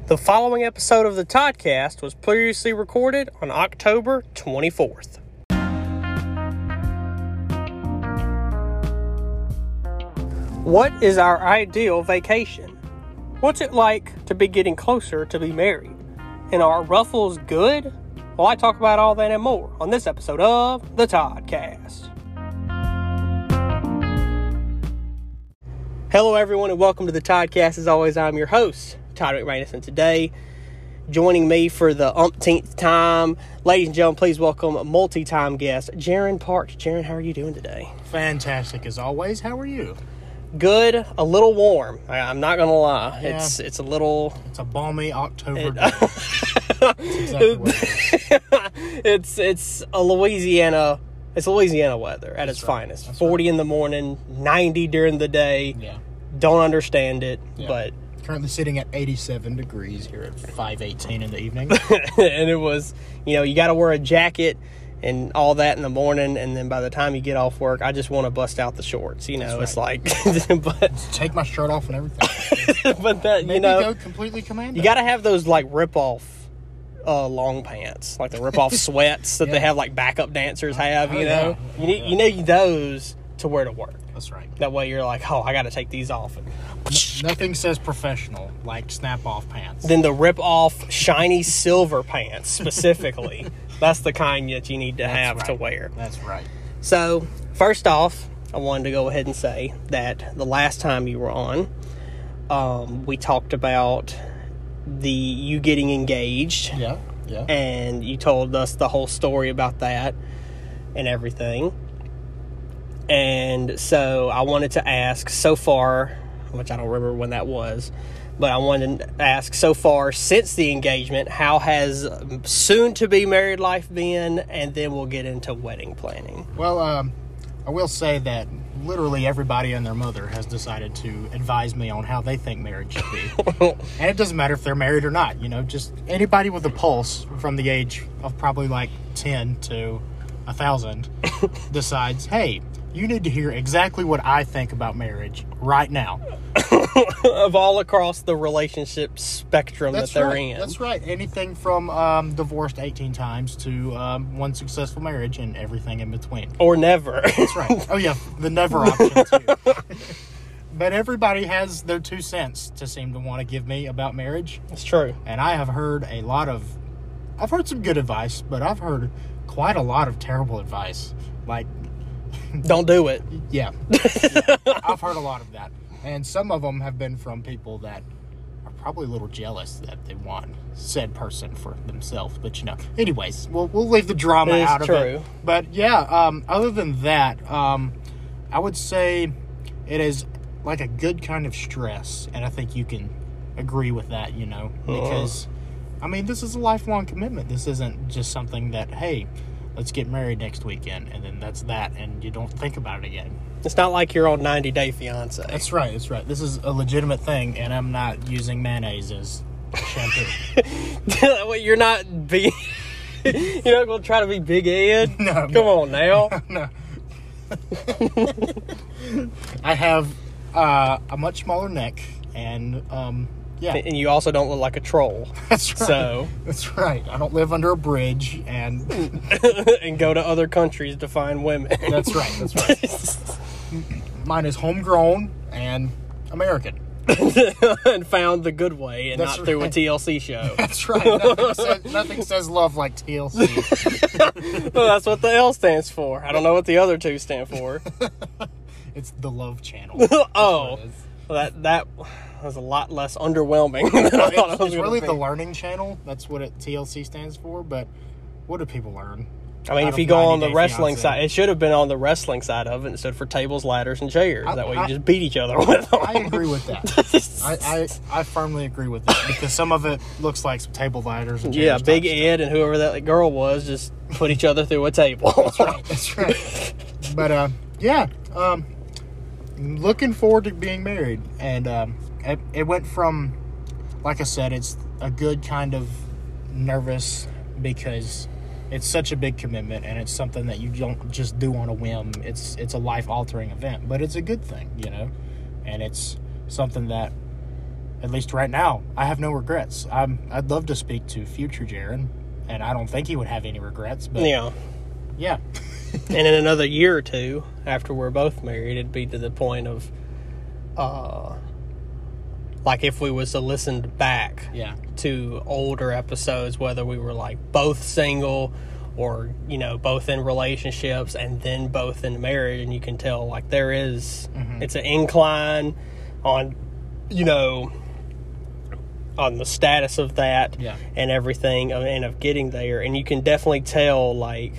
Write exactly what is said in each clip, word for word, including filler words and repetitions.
The following episode of the Toddcast was previously recorded on October twenty-fourth. What is our ideal vacation? What's it like to be getting closer to be married? And are ruffles good? Well, I talk about all that and more on this episode of the Toddcast. Hello, everyone, and welcome to the Toddcast. As always, I'm your host, Todd McManus, and today, joining me for the umpteenth time, ladies and gentlemen, please welcome a multi-time guest, Jaron Parks. Jaron, how are you doing today? Fantastic, as always. How are you? Good, a little warm. I, I'm not going to lie. Yeah. It's it's a little... It's a balmy October It, day. That's exactly what it is. it's, it's a Louisiana... It's Louisiana weather at That's its right. finest. That's forty right. in the morning, ninety during the day. Yeah. Don't understand it, Yeah. but... Currently sitting at eighty-seven degrees here at five eighteen in the evening. and it was, you know, you got to wear a jacket and all that in the morning, and then by the time you get off work, I just want to bust out the shorts, you know. That's It's like, but Take my shirt off and everything. but that, Maybe you know, go completely commando. you got to have those, like, rip-off uh, long pants, like the rip-off sweats that Yeah. they have, like, backup dancers have, Oh, you know. yeah. You need, you need those to wear to work. That's right. That way you're like, oh, I got to take these off. And Nothing says professional like snap-off pants. then the rip-off shiny silver pants, specifically. That's the kind that you need to That's have right. to wear. That's right. So, first off, I wanted to go ahead and say that the last time you were on, um, we talked about the you getting engaged, Yeah. Yeah. and you told us the whole story about that and everything. And so I wanted to ask, so far, which I don't remember when that was, but I wanted to ask, so far since the engagement, how has soon-to-be married life been? And then we'll get into wedding planning. Well, um, I will say that literally everybody and their mother has decided to advise me on how they think marriage should be. And it doesn't matter if they're married or not, you know, just anybody with a pulse from the age of probably like ten to a thousand decides, hey, you need to hear exactly what I think about marriage right now. Of all across the relationship spectrum That's that they're right. in. That's right. Anything from um, divorced eighteen times to um, one successful marriage and everything in between. Or never. That's right. Oh, yeah, the never option, too. But everybody has their two cents to seem to want to give me about marriage. It's true. And I have heard a lot of... I've heard some good advice, but I've heard quite a lot of terrible advice. Like, Don't do it. yeah. yeah. I've heard a lot of that. And some of them have been from people that are probably a little jealous that they want said person for themselves. But, you know, anyways, we'll, we'll leave the drama It is out of true. it. But, yeah, um, other than that, um, I would say it is like a good kind of stress. And I think you can agree with that, you know, because, I mean, this is a lifelong commitment. This isn't just something that, hey, let's get married next weekend, and then that's that, and you don't think about it again. It's not like you're on ninety Day Fiancé. That's right, that's right. This is a legitimate thing, and I'm not using mayonnaise as shampoo. Wait, you're not be you're not gonna try to be Big Ed? No, Come no. on now. No. I have uh, a much smaller neck, and, um, yeah. And you also don't look like a troll. That's right. So That's right. I don't live under a bridge, and and go to other countries to find women. that's right, that's right. Mine is homegrown and American. And found the good way and That's not through a right. T L C show. That's right. Nothing says, nothing says love like T L C. Well, that's what the L stands for. I don't know what the other two stand for. It's the Love Channel. Oh, That's what it is. well, that that was a lot less underwhelming than I thought it It's, was it's gonna really be. the Learning Channel. That's what it, T L C stands for. But what do people learn? I mean, out if of you go on ninety the Day wrestling Fiancé? side, it should have been on the wrestling side of it instead for tables, ladders, and chairs. I- that way you I- just beat each other with them. I agree with that. I, I, I firmly agree with that because some of it looks like some table ladders. And Yeah, chairs Big type stuff. Ed and whoever that girl was just put each other through a table. That's right. That's right. But uh, yeah, um, looking forward to being married, and um, it, it went from, like I said, it's a good kind of nervous because it's such a big commitment, and it's something that you don't just do on a whim. It's it's a life altering event, but it's a good thing, you know, and it's something that at least right now, I have no regrets. I'm, I'd love to speak to future Jaron, and I don't think he would have any regrets. But Yeah. yeah. And in another year or two, after we're both married, it'd be to the point of, uh, like if we was to listen back Yeah. to older episodes, whether we were like both single or, you know, both in relationships and then both in marriage, and you can tell like there is, Mhm. it's an incline on, you know, on the status of that Yeah. and everything, and of getting there. And you can definitely tell, like,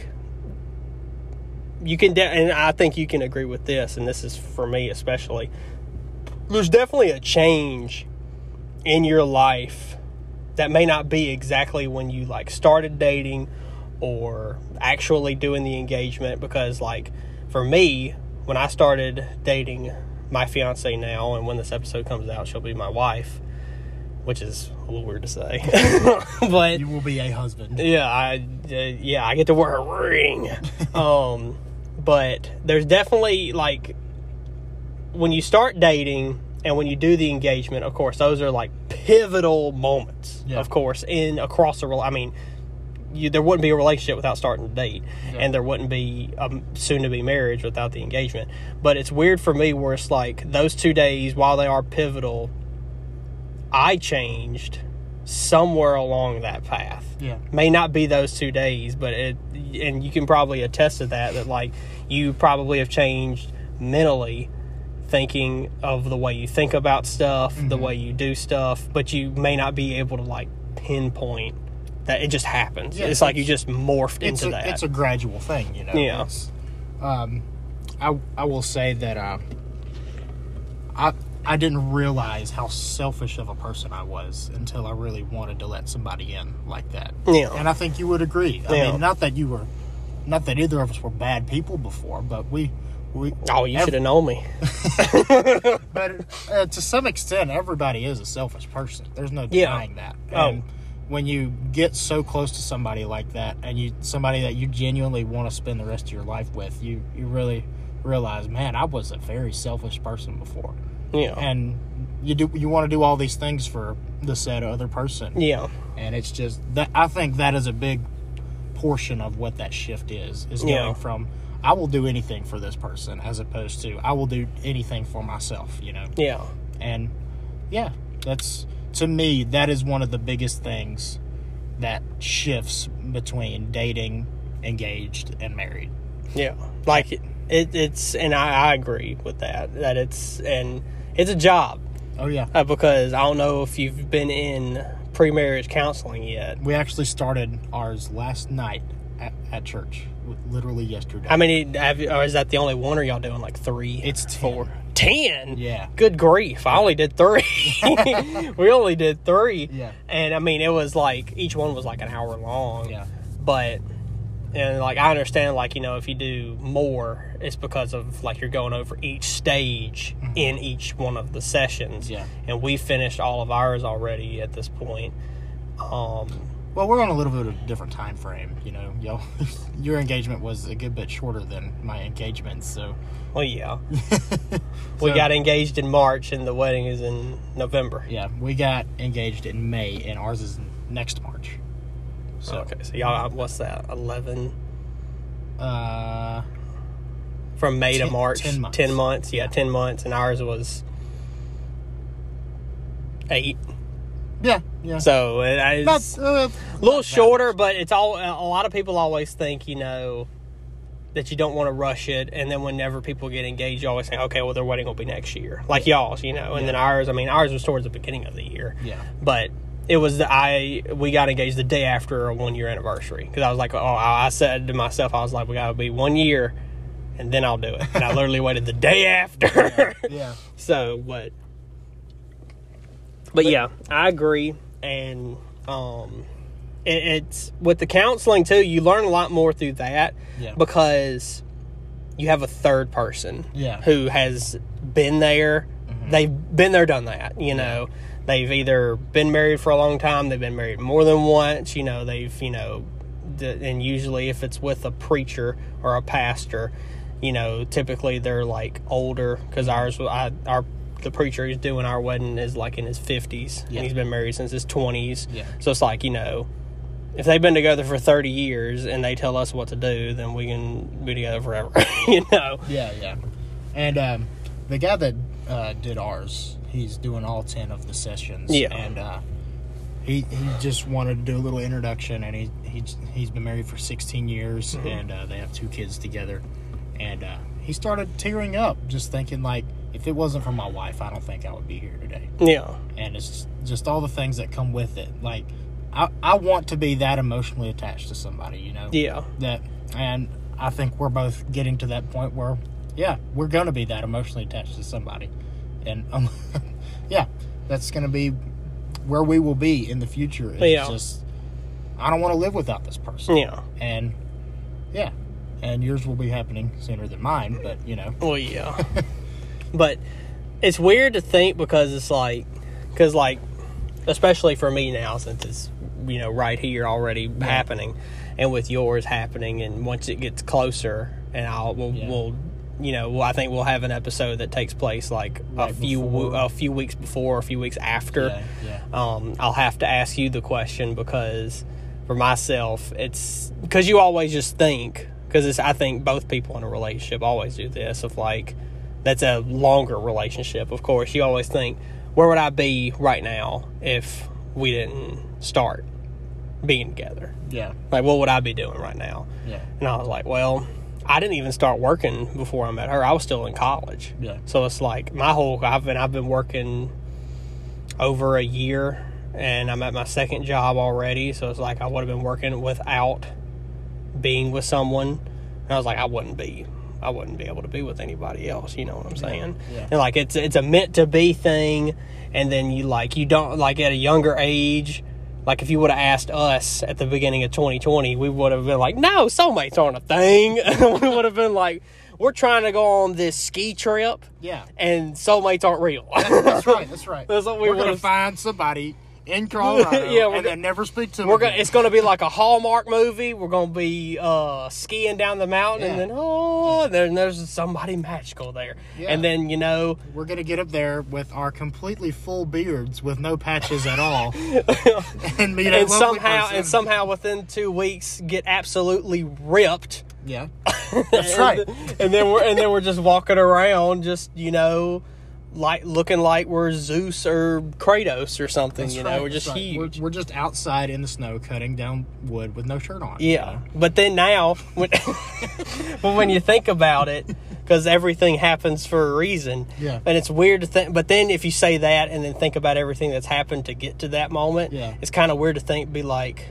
you can, de- and I think you can agree with this, and this is for me especially, there's definitely a change in your life that may not be exactly when you, like, started dating or actually doing the engagement. Because, like, for me, when I started dating my fiance now, and when this episode comes out, she'll be my wife, which is a little weird to say. But You will be a husband. yeah, I uh, yeah, I get to wear a ring. um, but there's definitely, like, when you start dating and when you do the engagement, of course, those are like pivotal moments. Yeah. Of course, in across the, I mean, you, there wouldn't be a relationship without starting to date, Yeah. and there wouldn't be a soon-to-be marriage without the engagement. But it's weird for me where it's like those two days, while they are pivotal, I changed somewhere along that path. Yeah. May not be those two days, but it, and you can probably attest to that, that like you probably have changed mentally, thinking of the way you think about stuff, the way you do stuff, but you may not be able to like pinpoint that. It just happens. Yeah, it's like you it's- just morphed It's into a, that. it's a gradual thing, you know. Yeah. It's, um, I I will say that uh, I I didn't realize how selfish of a person I was until I really wanted to let somebody in like that. Yeah. And I think you would agree. I Yeah. mean, not that you were, not that either of us were bad people before, but we we. oh, you ev- should have known me. But uh, to some extent, everybody is a selfish person. There's no Yeah. denying that. Oh. And when you get so close to somebody like that, and you somebody that you genuinely want to spend the rest of your life with, you you really realize, man, I was a very selfish person before. Yeah. And you do you want to do all these things for the said other person. Yeah. And it's just that I think that is a big portion of what that shift is. Is going Yeah. from I will do anything for this person as opposed to I will do anything for myself. You know. Yeah. And yeah, that's to me that is one of the biggest things that shifts between dating, engaged, and married. Yeah. Like it, it it's, and I, I agree with that, that it's, and it's a job. Oh yeah. Uh, because I don't know if you've been in pre-marriage counseling yet. We actually started ours last night at, at church, literally yesterday. How many have you, or is that the only one, or are y'all doing like three? It's ten. four. Ten? Yeah. Good grief. I only did three. We only did three. Yeah. And I mean, it was like, each one was like an hour long. Yeah. But, and like, I understand, like, you know, if you do more, it's because of like you're going over each stage in each one of the sessions. Yeah. And we finished all of ours already at this point. Um, Well, we're on a little bit of a different time frame, you know. Yo, your engagement was a good bit shorter than my engagement, so. well, yeah. We So- got engaged in March, and the wedding is in November. Yeah, we got engaged in May, and ours is next March. So, Okay, so y'all, what's that, eleven? uh, From May to Ten- March? ten months. ten months, yeah, Yeah. ten months, and ours was eight. yeah, yeah. So it, Not, it's uh, a little not shorter, but it's all, a lot of people always think, you know, that you don't want to rush it, and then whenever people get engaged, you always think, okay, well, their wedding will be next year, like y'all's, you know, and Yeah. then ours, I mean, ours was towards the beginning of the year, Yeah. but it was the, I, we got engaged the day after a one year anniversary, because I was like, oh, I said to myself, I was like, we got to be one year, and then I'll do it, and I literally waited the day after. Yeah. So, but, but yeah, I agree, and um, it, it's with the counseling too. You learn a lot more through that Yeah. because you have a third person, Yeah. who has been there. They've been there, done that. You know, they've either been married for a long time, they've been married more than once. You know, they've you know, d- and usually if it's with a preacher or a pastor, you know, typically they're like older, because ours, I, our the preacher who's doing our wedding is like in his fifties, Yeah. and he's been married since his twenties. Yeah. So it's like, you know, if they've been together for thirty years and they tell us what to do, then we can be together forever, you know? Yeah, yeah. And um, the guy that uh, did ours, he's doing all ten of the sessions. Yeah. And uh, he he just wanted to do a little introduction, and he, he, he's been married for sixteen years, Mm-hmm. and uh, they have two kids together. And uh, he started tearing up, just thinking, like, if it wasn't for my wife, I don't think I would be here today. Yeah. And it's just, just all the things that come with it. Like, I, I want to be that emotionally attached to somebody, you know? Yeah. That, and I think we're both getting to that point where, yeah, we're going to be that emotionally attached to somebody. And, um, yeah, that's going to be where we will be in the future. It's Yeah. just, I don't want to live without this person. Yeah. And, yeah. And yours will be happening sooner than mine, but, you know. Well, yeah. But it's weird to think because it's like, because like, especially for me now, since it's, you know, right here already Yeah. happening, and with yours happening, and once it gets closer, and I'll, we'll, Yeah. we'll you know, well, I think we'll have an episode that takes place like Right a few before. a few weeks before, a few weeks after. Yeah, yeah. Um, I'll have to ask you the question because for myself, it's because you always just think, because it's, I think both people in a relationship always do this, of like, that's a longer relationship, of course. You always think, where would I be right now if we didn't start being together? Yeah. Like, what would I be doing right now? Yeah. And I was like, well, I didn't even start working before I met her. I was still in college. Yeah. So it's like my whole, I've been, I've been working over a year, and I'm at my second job already. So it's like I would have been working without being with someone. And I was like, I wouldn't be, I wouldn't be able to be with anybody else. You know what I'm saying? Yeah. And like, it's, it's a meant to be thing. And then you like, you don't, like at a younger age, like, if you would have asked us at the beginning of twenty twenty, we would have been like, no, soulmates aren't a thing. We would have been like, we're trying to go on this ski trip, Yeah. and soulmates aren't real. That's right. That's right. That's what we we're going to would've- find somebody in Colorado Yeah, we're and go- then never speak to them We're gonna, again. it's going to be like a Hallmark movie. We're going to be uh, skiing down the mountain, and Yeah. then, oh, then there's somebody magical there. Yeah. And then, you know, We're going to get up there with our completely full beards with no patches at all. and meet a and lovely somehow, person. and somehow within two weeks, get absolutely ripped. Yeah. That's right. And, and then we're and then we're just walking around, just you know, like looking like we're Zeus or Kratos or something. That's you right, know, we're that's just right. huge. We're, we're just outside in the snow cutting down wood with no shirt on. yeah, you know? but then now, when, but when you think about it, because everything happens for a reason. Yeah. And it's weird to think, but then if you say that and then think about everything that's happened to get to that moment, Yeah. it's kind of weird to think, be like,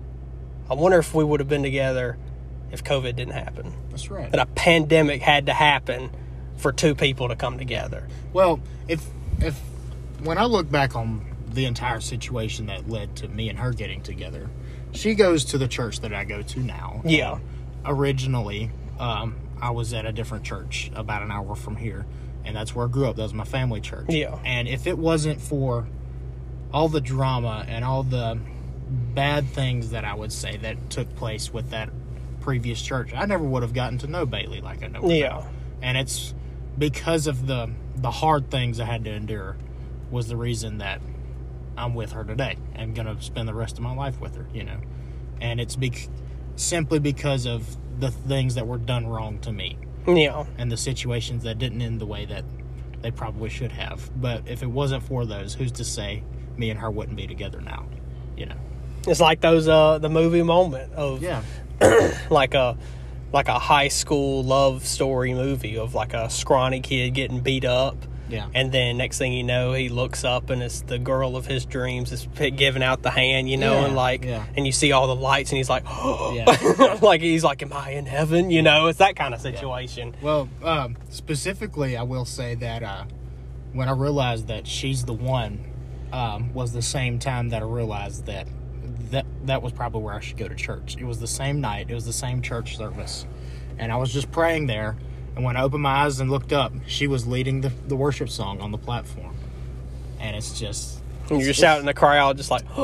I wonder if we would have been together if COVID didn't happen. That's right. That a pandemic had to happen for two people to come together. Well, if if when I look back on the entire situation that led to me and her getting together, she goes to the church that I go to now. Yeah. Originally, um, I was at a different church about an hour from here, and that's where I grew up. That was my family church. Yeah. And if it wasn't for all the drama and all the bad things that I would say that took place with that previous church, I never would have gotten to know Bailey like I know her Yeah. now. And it's because of the the hard things I had to endure was the reason that I'm with her today and gonna spend the rest of my life with her, you know. And it's bec- simply because of the things that were done wrong to me Yeah. and the situations that didn't end the way that they probably should have. But if it wasn't for those, who's to say me and her wouldn't be together now, you know. It's like those uh the movie moment of Yeah. like a like a high school love story movie of like a scrawny kid getting beat up. Yeah. And then next thing you know, he looks up and it's the girl of his dreams is p- giving out the hand, you know, Yeah, and like, yeah. and you see all the lights and he's like, Yeah. like he's like, am I in heaven? You know, it's that kind of situation. Well, um, specifically, I will say that uh, when I realized that she's the one, um, was the same time that I realized that that that was probably where I should go to church. It was the same night. It was the same church service, and I was just praying there. And when I opened my eyes and looked up, she was leading the, the worship song on the platform, and it's just And you're it's just out in the crowd, just like,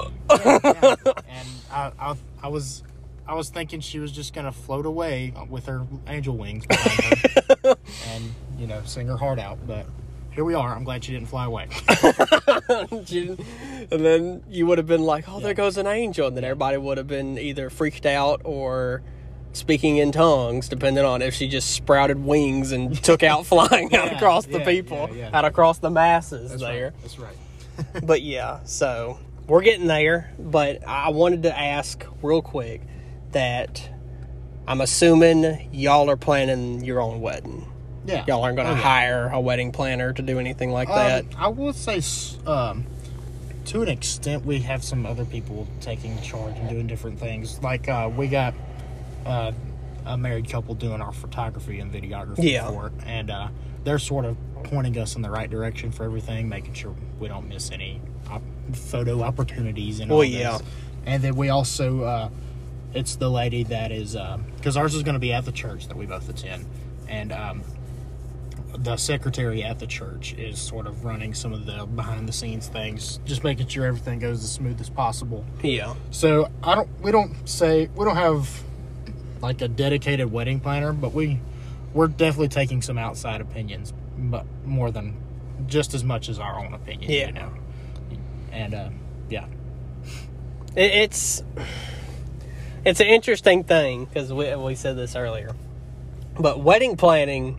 yeah. And I, I, I was, I was thinking she was just gonna float away with her angel wings behind her, and you know, sing her heart out. But here we are. I'm glad she didn't fly away. and then you would have been like, oh, Yeah. there goes an angel. And then everybody would have been either freaked out or speaking in tongues, depending on if she just sprouted wings and took out flying out Yeah, across the yeah, people, yeah, yeah. out across the masses That's there. right. That's right. But yeah, so we're getting there. But I wanted to ask real quick that I'm assuming y'all are planning your own wedding. Yeah. Y'all aren't going to Oh, yeah. hire a wedding planner to do anything like that. Um, I would say, s- um, to an extent, we have some other people taking charge and doing different things. Like, uh, we got uh, a married couple doing our photography and videography Yeah. for it. And uh, they're sort of pointing us in the right direction for everything, making sure we don't miss any op- photo opportunities and all Well, this. yeah. And then we also, uh, it's the lady that is, because ours is going to be at the church that we both attend. And, um, the secretary at the church is sort of running some of the behind the scenes things, just making sure everything goes as smooth as possible. Yeah. So I don't, we don't say, we don't have like a dedicated wedding planner, but we, we're definitely taking some outside opinions, but more than just as much as our own opinion, Yeah. you know? And, uh, yeah. It, it's it's an interesting thing because we, we said this earlier. But wedding planning,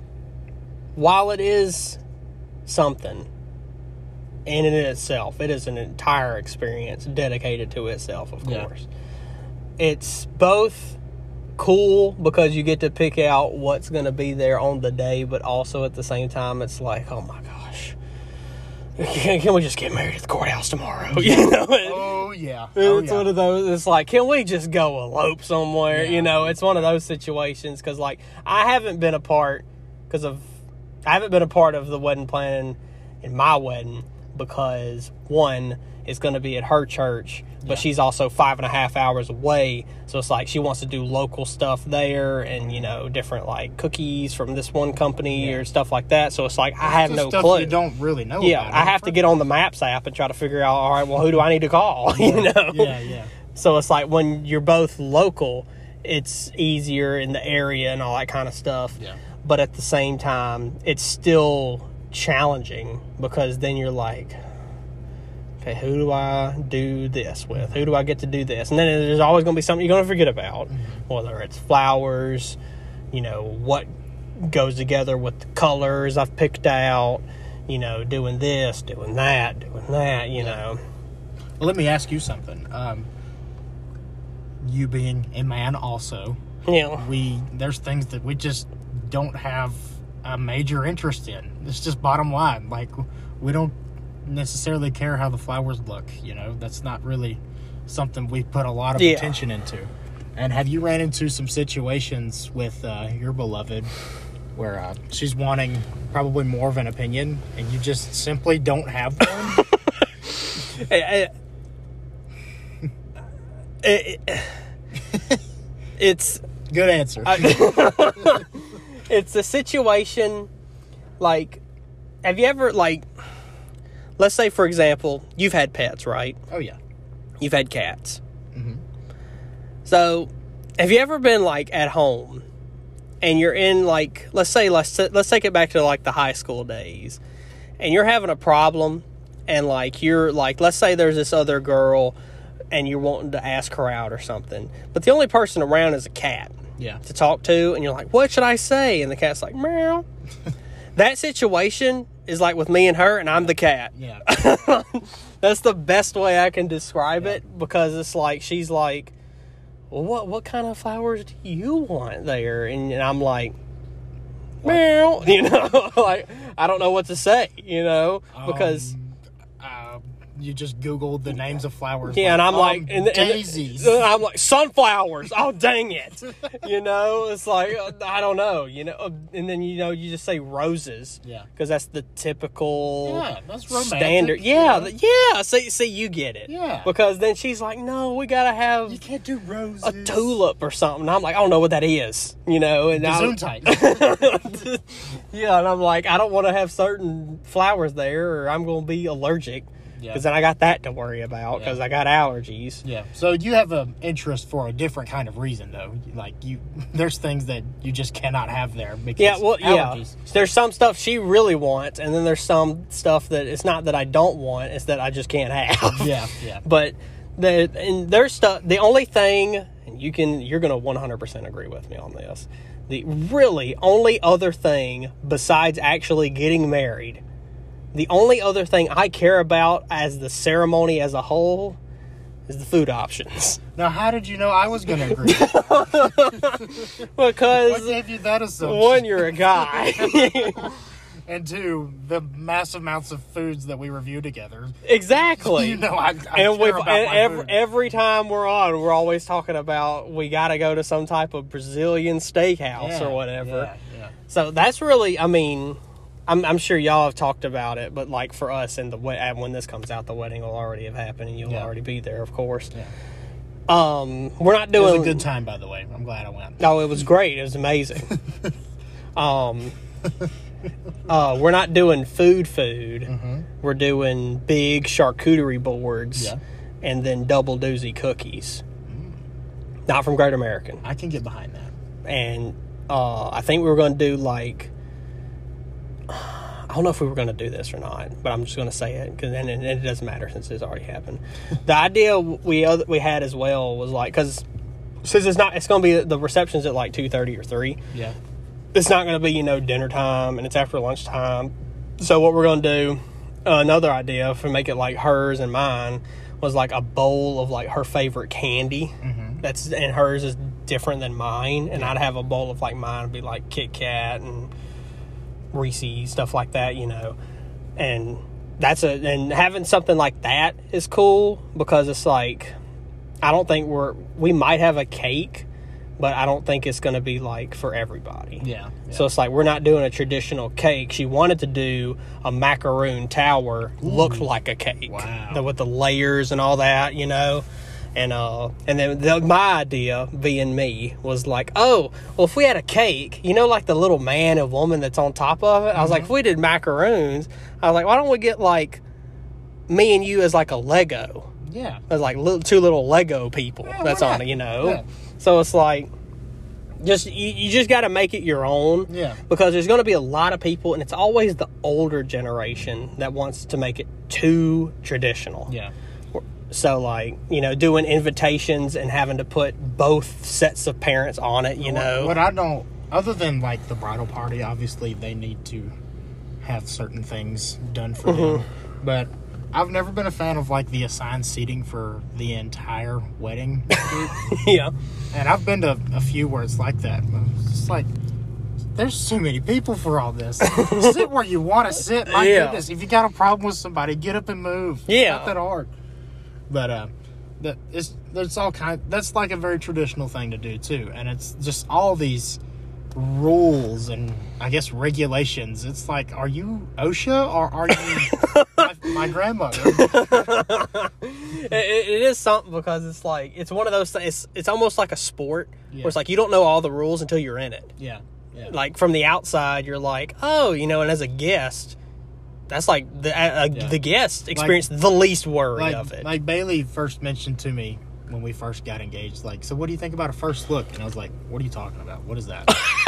while it is something in and in itself, it is an entire experience dedicated to itself, of Yeah. course. It's both cool because you get to pick out what's going to be there on the day, but also at the same time, it's like, oh my gosh, can, can we just get married at the courthouse tomorrow? You know? Oh, yeah. Oh, It's yeah. one of those, it's like, can we just go elope somewhere? Yeah. You know, it's one of those situations because, like, I haven't been a part, because of, I haven't been a part of the wedding planning in my wedding because, one, it's going to be at her church, but Yeah. she's also five and a half hours away. So it's like she wants to do local stuff there and, you know, different, like, cookies from this one company Yeah. or stuff like that. So it's like, I have Just no stuff clue. you don't really know Yeah, about. I have to get on the Maps app and try to figure out, all right, well, who do I need to call? You know? Yeah, yeah. So it's like when you're both local, it's easier in the area and all that kind of stuff. Yeah. But at the same time, it's still challenging because then you're like, okay, who do I do this with? Who do I get to do this? And then there's always going to be something you're going to forget about, Mm-hmm. whether it's flowers, you know, what goes together with the colors I've picked out, you know, doing this, doing that, doing that, you know. Well, let me ask you something. Um, you being a man also, Yeah. we there's things that we just don't have a major interest in. It's just bottom line. Like, we don't necessarily care how the flowers look, you know? That's not really something we put a lot of Yeah. attention into. And have you ran into some situations with uh, your beloved where uh, she's wanting probably more of an opinion and you just simply don't have one? it, it, it, it's Good answer. I, it's a situation like, have you ever, like, let's say, for example, you've had pets, right? oh, yeah. You've had cats. Mm-hmm. So, have you ever been, like, at home and you're in, like, let's say, let's let's take it back to, like, the high school days, and you're having a problem, and, like, you're, like, let's say there's this other girl and you're wanting to ask her out or something, but the only person around is a cat Yeah. to talk to, and you're like, what should I say? And the cat's like, meow. That situation is like with me and her, and I'm the cat. Yeah. That's the best way I can describe it, because it's like, she's like, well, what what kind of flowers do you want there? And, and I'm like, meow. You know, like, I don't know what to say, you know, because... Um, uh, you just Googled the names of flowers. Yeah, and I'm um, like, and, and daisies. I'm like, sunflowers. Oh, dang it! You know, it's like, uh, I don't know. You know, uh, and then you know, you just say roses. Yeah. because that's the typical Yeah, that's romantic, standard. you Yeah, know? th- yeah. See, see, you get it. Yeah. Because then she's like, no, we gotta have You can't do roses. a tulip or something. And I'm like, I don't know what that is. You know, and I'm, Gesundheit. yeah, and I'm like, I don't want to have certain flowers there, or I'm going to be allergic. Yeah. Because then I got that to worry about because Yeah. I got allergies. Yeah. So you have an interest for a different kind of reason, though. Like you, there's things that you just cannot have there because Yeah, well, allergies. yeah. There's some stuff she really wants, and then there's some stuff that it's not that I don't want; it's that I just can't have. Yeah, yeah. But the and there's stuff. The only thing, and you can, you're gonna one hundred percent agree with me on this. The really only other thing besides actually getting married, the only other thing I care about as the ceremony as a whole is the food options. Now, how did you know I was going to agree? Because What gave you that assumption? one, you're a guy. And two, the massive amounts of foods that we review together. Exactly. You know, I, I and care we've about and my every, food. every time we're on, we're always talking about we got to go to some type of Brazilian steakhouse Yeah, or whatever. Yeah, yeah. So that's really, I mean, I'm, I'm sure y'all have talked about it, but like for us, and the we- and when this comes out, the wedding will already have happened, and you'll Yeah. already be there, of course. Yeah. Um, we're not It doing was a good time, by the way. I'm glad I went. No, it was great. It was amazing. um, uh, we're not doing food, food. Mm-hmm. We're doing big charcuterie boards, Yeah. and then double doozy cookies. Not from Great American. I can get behind that. And uh, I think we were going to do like, I don't know if we were going to do this or not, but I'm just going to say it because and, and it doesn't matter since it's already happened. The idea we other, we had as well was like, because since it's not, it's going to be the reception's at like two thirty or three. Yeah. It's not going to be, you know, dinner time, and it's after lunchtime. So what we're going to do, uh, another idea for make it like hers and mine was like a bowl of like her favorite candy. Mm-hmm. That's and hers is different than mine, and I'd have a bowl of like mine would be like Kit Kat and Reese's, stuff like that, you know. And that's a and having something like that is cool because it's like I don't think we're we might have a cake, but I don't think it's going to be like for everybody. Yeah. yeah. So it's like we're not doing a traditional cake. She wanted to do a macaroon tower, looked like a cake, Wow. the, with the layers and all that, you know. And uh, and then the, my idea, being me, was like, oh, well, if we had a cake, you know, like the little man and woman that's on top of it. I was like, if we did macaroons, I was like, why don't we get like me and you as like a Lego, yeah. as like little, two little Lego people Yeah, that's why on not? it, you know. Yeah. So it's like, just you, you just got to make it your own. Yeah. Because there's going to be a lot of people, and it's always the older generation that wants to make it too traditional. Yeah. So, like, you know, doing invitations and having to put both sets of parents on it, you What- know. What I don't, other than like the bridal party, obviously they need to have certain things done for them. Mm-hmm. But I've never been a fan of like the assigned seating for the entire wedding. Yeah. And I've been to a few where it's like that. It's just like, there's too many people for all this. Sit where you want to sit. My Yeah. goodness. If you got a problem with somebody, get up and move. It's Yeah. not that hard. But uh, that it's there's all kind. That's like a very traditional thing to do too. And it's just all these rules and I guess regulations. It's like, are you OSHA or are you my, my grandmother? It, it is something because it's like, it's one of those things, it's, it's almost like a sport Yeah. where it's like you don't know all the rules until you're in it. Yeah. Yeah. Like, from the outside, you're like, oh, you know, and as a guest, that's like the uh, uh, Yeah. the guest experienced the least worry like, of it. like Bailey first mentioned to me when we first got engaged, like, so what do you think about a first look? And I was like, what are you talking about? What is that?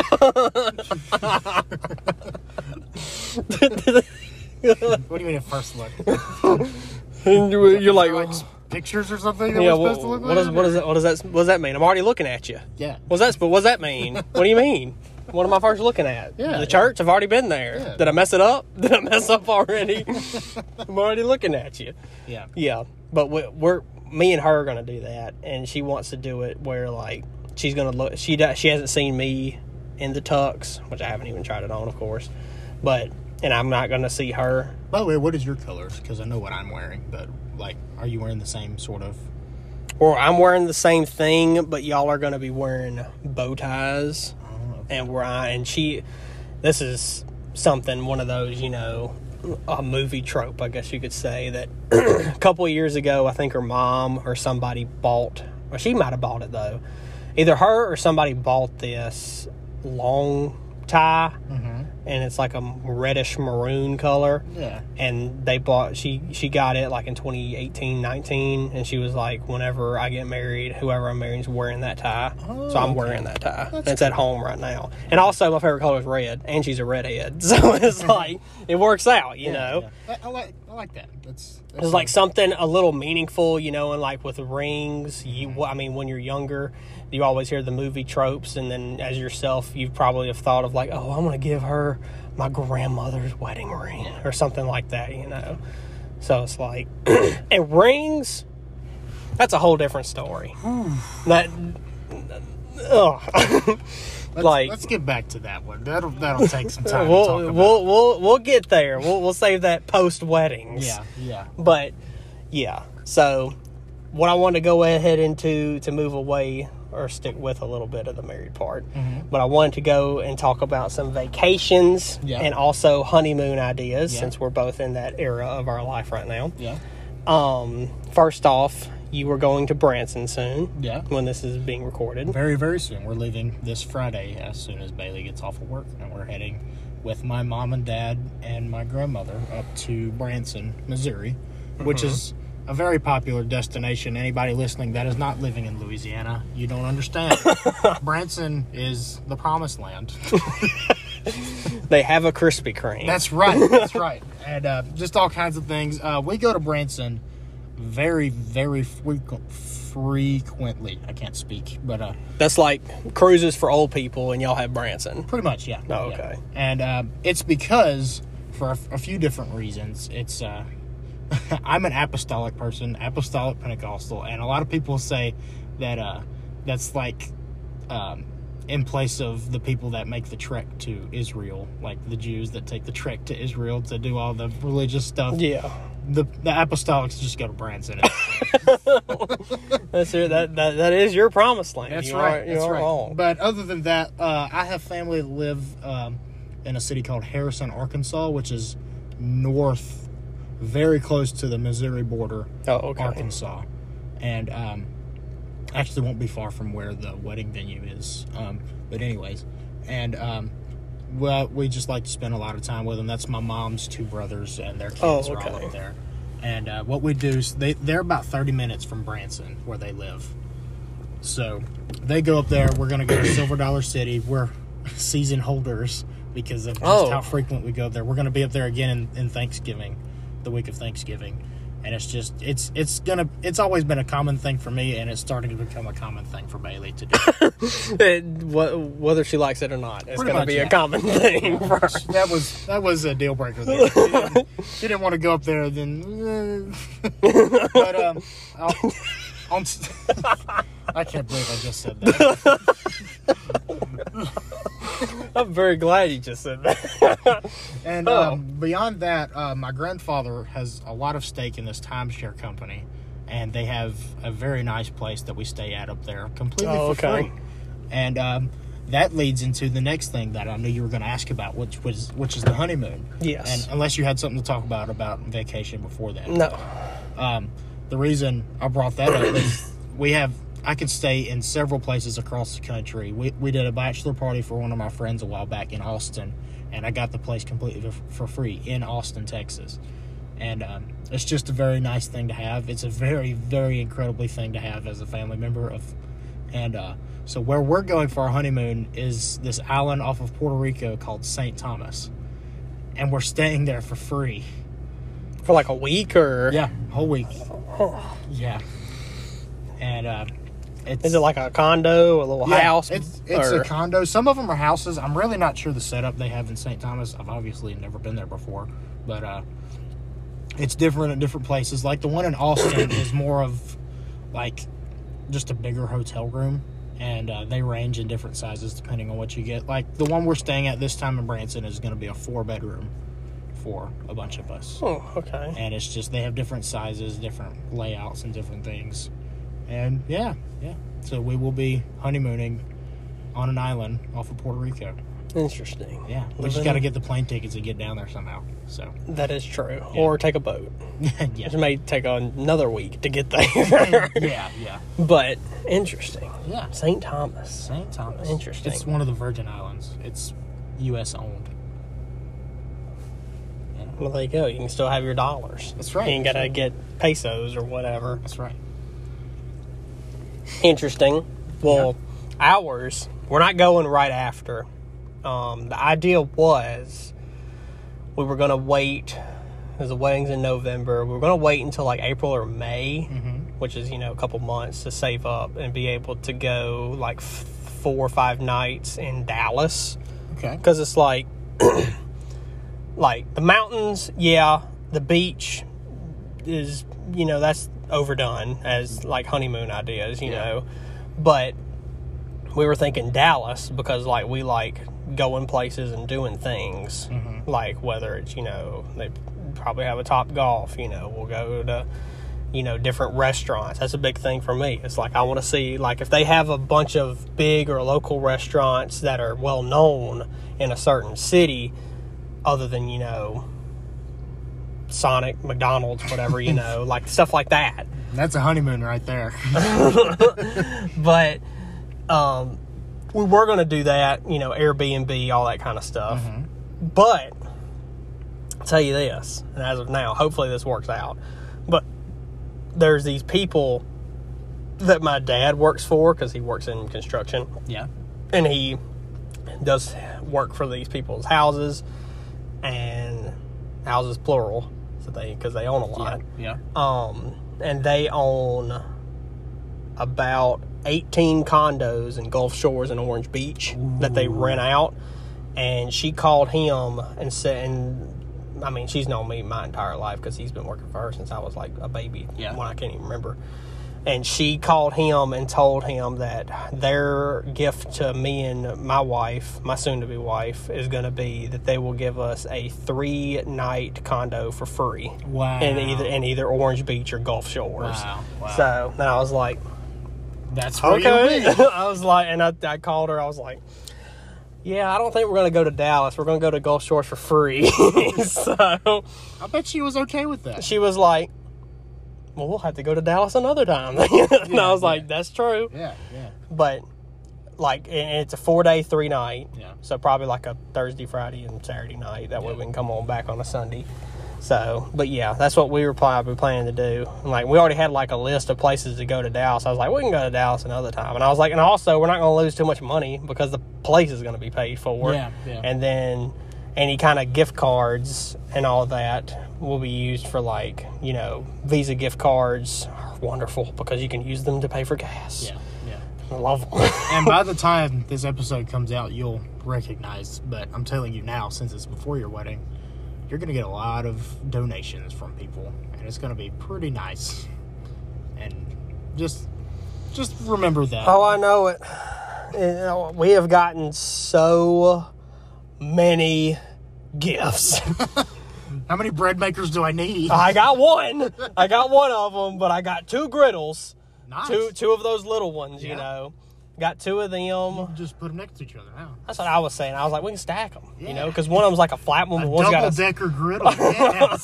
What do you mean a first look? And you're you're like, Like pictures or something that yeah, we're what, supposed to look what, is, like? what, is that, what, does that, what does that mean? I'm already looking at you. Yeah. What's that, what does that mean? What do you mean? What am I first looking at? Yeah, the yeah. church? I've already been there. Yeah. Did I mess it up? Did I mess up already? I'm already looking at you. Yeah. Yeah, but we, we're me and her are gonna do that, and she wants to do it where like she's gonna look. She does, she hasn't seen me in the tux, which I haven't even tried it on, of course. But and I'm not gonna see her. By the way, what is your colors? Because I know what I'm wearing, but like, are you wearing the same sort of? Or I'm wearing the same thing, but y'all are gonna be wearing bow ties, Oh, and where I and she. This is something one of those, you know, a movie trope, I guess you could say, that a couple of years ago, I think her mom or somebody bought, or she might have bought it though. Either her or somebody bought this long tie, mm-hmm. and it's like a reddish maroon color. Yeah. And they bought, she, she got it like in twenty eighteen, nineteen, and she was like, whenever I get married, whoever I'm marrying is wearing that tie. Oh, so I'm okay. wearing that tie. That's and it's at home right now. And also, my favorite color is red, and she's a redhead. So it's like, it works out, you Yeah, know? yeah. I, I like I like that. That's, that's It's like something a little meaningful, you know, and like with rings, you, I mean, when you're younger, you always hear the movie tropes, and then as yourself, you probably have thought of like, oh, I'm going to give her my grandmother's wedding ring or something like that, you know. So it's like, and rings, that's a whole different story. that, oh, Let's, like, let's get back to that one. That'll that'll take some time we'll, to talk about. we'll we'll we'll get there. We'll we'll save that post weddings. Yeah, yeah. But yeah, so what I want to go ahead into to move away or stick with a little bit of the married part, Mm-hmm. but I wanted to go and talk about some vacations Yeah. and also honeymoon ideas Yeah. since we're both in that era of our life right now. Yeah, Um, first off, you were going to Branson soon yeah. when this is being recorded. Very, very soon. We're leaving this Friday as soon as Bailey gets off of work, and we're heading with my mom and dad and my grandmother up to Branson, Missouri, which is a very popular destination. Anybody listening that is not living in Louisiana, you don't understand. Branson is the promised land. They have a Krispy Kreme. That's right. That's right. And uh, just all kinds of things. Uh, we go to Branson very, very frequent, frequently. I can't speak, but uh, That's like cruises for old people, and y'all have Branson. pretty much, yeah. Oh, Yeah. okay. And uh, it's because, for a, a few different reasons, it's uh, I'm an apostolic person, apostolic Pentecostal, and a lot of people say that uh, that's like um, in place of the people that make the trek to Israel, like the Jews that take the trek to Israel to do all the religious stuff. Yeah. The the apostolics just go to Branson. That's your, that, that that is your promised land. That's you right. Are, you That's are right. wrong. But other than that, uh, I have family that live um, in a city called Harrison, Arkansas, which is north, very close to the Missouri border, Oh, okay. Arkansas, and um, actually won't be far from where the wedding venue is. Um, but anyways, and um, well, we just like to spend a lot of time with them. That's my mom's two brothers and their kids Oh, are all okay. up there. And uh, what we do is they they're about thirty minutes from Branson where they live. So they go up there. We're gonna go to Silver Dollar City. We're season holders because of just Oh. how frequent we go up there. We're gonna be up there again in, in Thanksgiving, the week of Thanksgiving. And it's just it's it's gonna it's always been a common thing for me, and it's starting to become a common thing for Bailey to do. It, wh- whether she likes it or not, it's Pretty going to much, be yeah. a common thing for her. That was that was a deal breaker. There. She, didn't, she didn't want to go up there. Then, but um, I'll, on, I can't believe I just said that. I'm very glad you just said that. And Oh. um, beyond that, uh, my grandfather has a lot of stake in this timeshare company, and they have a very nice place that we stay at up there, completely Oh, for okay. free. And um, that leads into the next thing that I knew you were going to ask about, which was which is the honeymoon. Yes. And unless you had something to talk about about vacation before that. No. Um, the reason I brought that up is we have I could stay in several places across the country. We we did a bachelor party for one of my friends a while back in Austin, and I got the place completely for, for free in Austin, Texas. And um, it's just a very nice thing to have. It's a very, very incredibly thing to have as a family member of. And uh, so where we're going for our honeymoon is this island off of Puerto Rico called Saint Thomas, and we're staying there for free. For like a week or? Yeah, whole week. Oh. Yeah, and uh, it's Is it like a condo, a little yeah, house? It's it's or- a condo. Some of them are houses. I'm really not sure the setup they have in Saint Thomas. I've obviously never been there before, but uh, it's different at different places. Like the one in Austin is more of like just a bigger hotel room, and uh, they range in different sizes depending on what you get. Like the one we're staying at this time in Branson is going to be a four bedroom for a bunch of us. Oh, okay. And it's just they have different sizes, different layouts, and different things. And yeah, yeah. So we will be honeymooning on an island off of Puerto Rico. Interesting. Yeah, we Living- just got to get the plane tickets and get down there somehow. So That is true. Or take a boat. yeah, It may take another week to get there. yeah, yeah, But interesting. yeah. Saint Thomas. Saint Thomas. Interesting. It's one of the Virgin Islands. It's U S owned. Well, there you go. You can still have your dollars. That's right. You ain't got to get pesos or whatever. That's right. Interesting. Well, yeah. Ours, we're not going right after. Um, the idea was we were going to wait, because the wedding's in November, we were going to wait until like April or May, mm-hmm. which is, you know, a couple months to save up and be able to go like f- four or five nights in Dallas. Okay. Because it's like, like the mountains, yeah, the beach is, you know, that's overdone as like honeymoon ideas, you yeah. know, but we were thinking Dallas because like we like going places and doing things, mm-hmm. like whether it's, you know, they probably have a Top Golf, you know, we'll go to, you know, different restaurants. That's a big thing for me. It's like I want to see, like, if they have a bunch of big or local restaurants that are well known in a certain city, other than, you know, Sonic, McDonald's, whatever, you know, like stuff like that. That's a honeymoon right there. But um, we were going to do that, you know, Airbnb, all that kind of stuff. Mm-hmm. But I'll tell you this, and as of now, hopefully this works out. But there's these people that my dad works for, because he works in construction. Yeah. And he does work for these people's houses, and houses plural, so they because they own a lot. Yeah. yeah. Um, and they own about eighteen condos in Gulf Shores and Orange Beach Ooh. That they rent out. And she called him and said, and I mean, she's known me my entire life because he's been working for her since I was like a baby. Yeah. When I can't even remember. And she called him and told him that their gift to me and my wife, my soon-to-be wife, is going to be that they will give us a three-night condo for free. Wow. In either in either Orange Beach or Gulf Shores. Wow. wow. So, then I was like, that's where okay. you'll be. I was like, and I, I called her, I was like, yeah, I don't think we're going to go to Dallas. We're going to go to Gulf Shores for free. So, I bet she was okay with that. She was like, well, we'll have to go to Dallas another time. And yeah, I was yeah. like, that's true. Yeah, yeah. But, like, it's a four-day, three-night. Yeah. So, probably like a Thursday, Friday, and Saturday night. That yeah. way we can come on back on a Sunday. So, but yeah, that's what we were probably planning to do. And like, we already had like a list of places to go to Dallas. I was like, we can go to Dallas another time. And I was like, and also, we're not going to lose too much money because the place is going to be paid for. Yeah, yeah. And then any kind of gift cards and all of that will be used for, like, you know, Visa gift cards are wonderful because you can use them to pay for gas. Yeah, yeah. I love them. And by the time this episode comes out, you'll recognize, but I'm telling you now, since it's before your wedding, you're going to get a lot of donations from people, and it's going to be pretty nice. And just just remember that. Oh, I know it. You know, we have gotten so many gifts. How many bread makers do I need? I got one. I got one of them, but I got two griddles. Nice. Two, two of those little ones, yeah. you know. Got two of them. You just put them next to each other now. That's what I was saying. I was like, we can stack them, yeah. you know, because one of them's like a flat one. A but one's got a double-decker griddle, yes.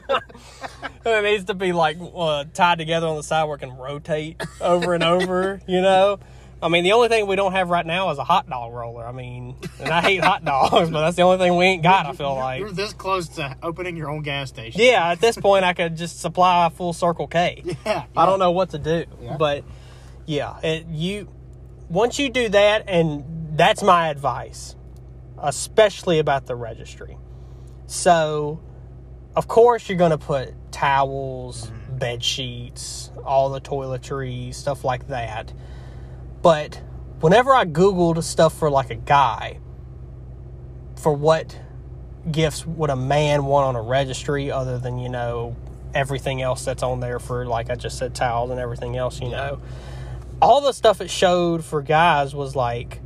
It needs to be, like, uh, tied together on the side where it can rotate over and over, you know. I mean, the only thing we don't have right now is a hot dog roller. I mean, and I hate hot dogs, but that's the only thing we ain't got, I feel you're, like. You're this close to opening your own gas station. Yeah, at this point, I could just supply a full Circle K. Yeah. yeah. I don't know what to do. Yeah. But, yeah, it, you... Once you do that, and that's my advice, especially about the registry. So, of course, you're going to put towels, mm-hmm. bed sheets, all the toiletries, stuff like that. But whenever I Googled stuff for, like, a guy, for what gifts would a man want on a registry other than, you know, everything else that's on there for, like I just said, towels and everything else, you know. All the stuff it showed for guys was like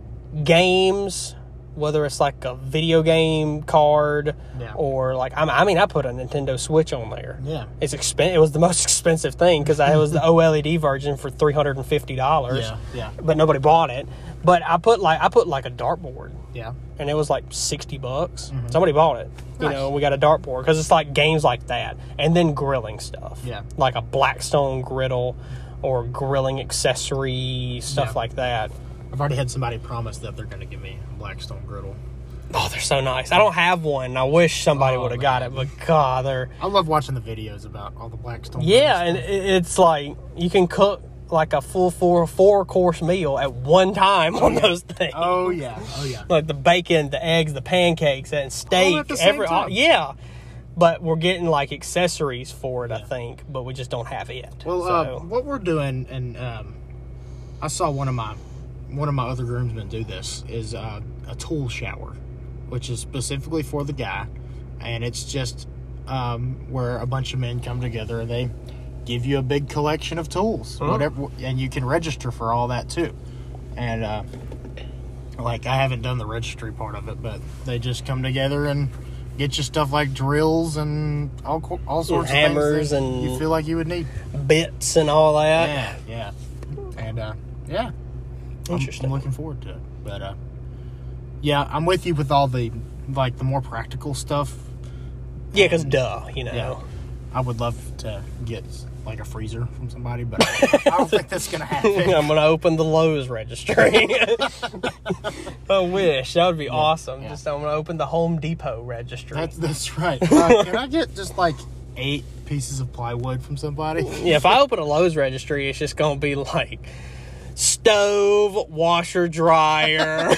games, whether it's like a video game card yeah. or like, I mean, I put a Nintendo Switch on there. Yeah. It's expen- It was the most expensive thing because it was the OLED version for three hundred fifty dollars. Yeah, yeah. But nobody bought it. But I put like, I put like a dartboard. Yeah. And it was like sixty bucks. Mm-hmm. Somebody bought it. You nice. know, we got a dartboard because it's like games like that. And then grilling stuff. Yeah. Like a Blackstone griddle or grilling accessory, stuff yeah. like that. I've already had somebody promise that they're going to give me a Blackstone griddle. Oh, they're so nice. I don't have one. I wish somebody Oh, would have got it, but God, they're... I love watching the videos about all the Blackstone. Yeah, and it- it's like, you can cook like a full four, four-course meal at one time on those things. Oh, yeah. Oh, yeah. Like the bacon, the eggs, the pancakes, and steak. All at the same every, time. all- yeah. But we're getting like accessories for it, I think, but we just don't have it. Well, so. uh, what we're doing, and um, I saw one of my one of my other groomsmen do this, is uh, a tool shower, which is specifically for the guy, and it's just um, where a bunch of men come together and they give you a big collection of tools, Oh. whatever, and you can register for all that too. And uh, like I haven't done the registry part of it, but they just come together and get you stuff like drills and all co- all sorts And of things hammers that and- you feel like you would need. Bits and all that. Yeah, yeah, and uh, yeah, I'm- Interesting. I'm, looking forward to it. But uh, yeah, I'm with you with all the like the more practical stuff. Yeah, because duh, you know. Yeah, I would love to get like a freezer from somebody, but I don't think that's gonna happen. I'm going to open the Lowe's registry. I wish. That would be awesome. yeah. Just I'm going to open the Home Depot registry. That's that's right. Uh, can I get just like eight pieces of plywood from somebody? Yeah, if I open a Lowe's registry, it's just going to be like stove, washer, dryer,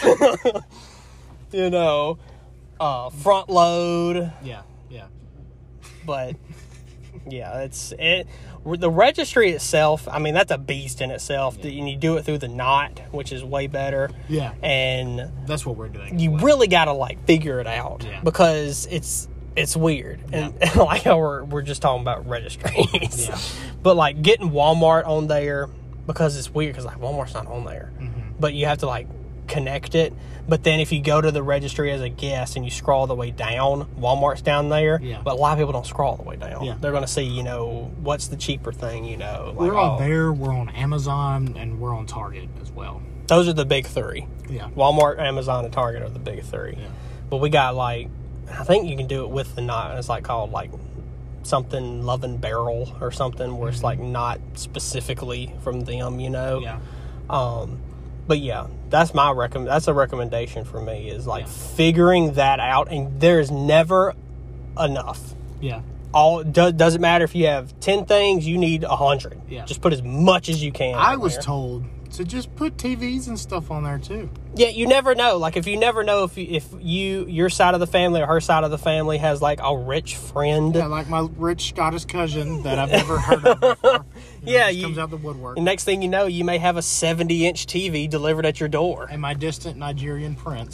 you know, uh, front load. Yeah, yeah. But yeah, it's it. The registry itself, I mean, that's a beast in itself. And you do it through the knot, which is way better. Yeah. And That's what we're doing. you really got to like figure it out Yeah. because it's it's weird. And, and like how we're we're just talking about registries. Yeah. But like getting Walmart on there because it's weird because like Walmart's not on there. Mm-hmm. But you have to like connect it. But then if you go to the registry as a guest and you scroll all the way down, Walmart's down there. Yeah. But a lot of people don't scroll all the way down. Yeah. They're going to see, you know, what's the cheaper thing, you know. Like, We're on oh, there. We're on Amazon, and we're on Target as well. those are the big three. Yeah. Walmart, Amazon, and Target are the big three. Yeah. But we got like, I think you can do it with the knot. It's like called like something Love and Barrel or something where it's like not specifically from them, you know. Yeah. Um, but yeah, that's my recommend. That's a recommendation for me is like Yeah. figuring that out, and there's never enough. Yeah. All do, doesn't matter if you have ten things, you need a hundred. Yeah. Just put as much as you can. I on was there. told to just put T Vs and stuff on there too. Yeah, you never know. Like if you never know if you, if you your side of the family or her side of the family has like a rich friend. Yeah, like my rich Scottish cousin that I've never heard of before. You know, Yeah, just you- comes out the woodwork. And next thing you know, you may have a seventy inch T V delivered at your door. And my distant Nigerian prince.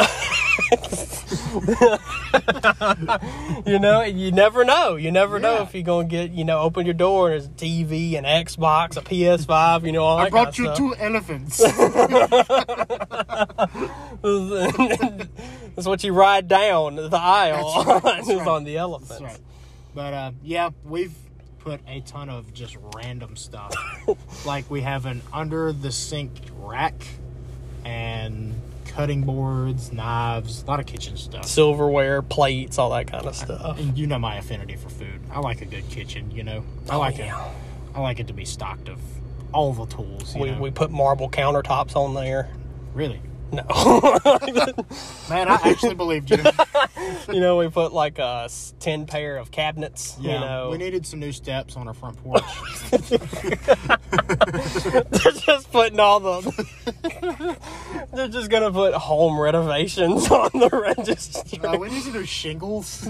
You know, you never know. You never know Yeah. if you're going to get, you know, open your door and there's a T V, an Xbox, a P S five, you know, all that I brought kind you of two elephants. stuff. That's what you ride down the aisle That's right, on, that's is right. on the elephants. That's right. But uh, yeah, we've put a ton of just random stuff. Like we have an under the sink rack and cutting boards, knives, a lot of kitchen stuff. Silverware, plates, all that kind of stuff. And you know my affinity for food. I like a good kitchen, you know. I Oh, like yeah. it. I like it to be stocked of all the tools. You We, know? we put marble countertops on there. Really, No. man, I actually believed you. You know, we put like a s- ten pair of cabinets, Yeah, you know. we needed some new steps on our front porch. They're just putting all the... They're just going to put home renovations on the registry. uh, we need some new shingles.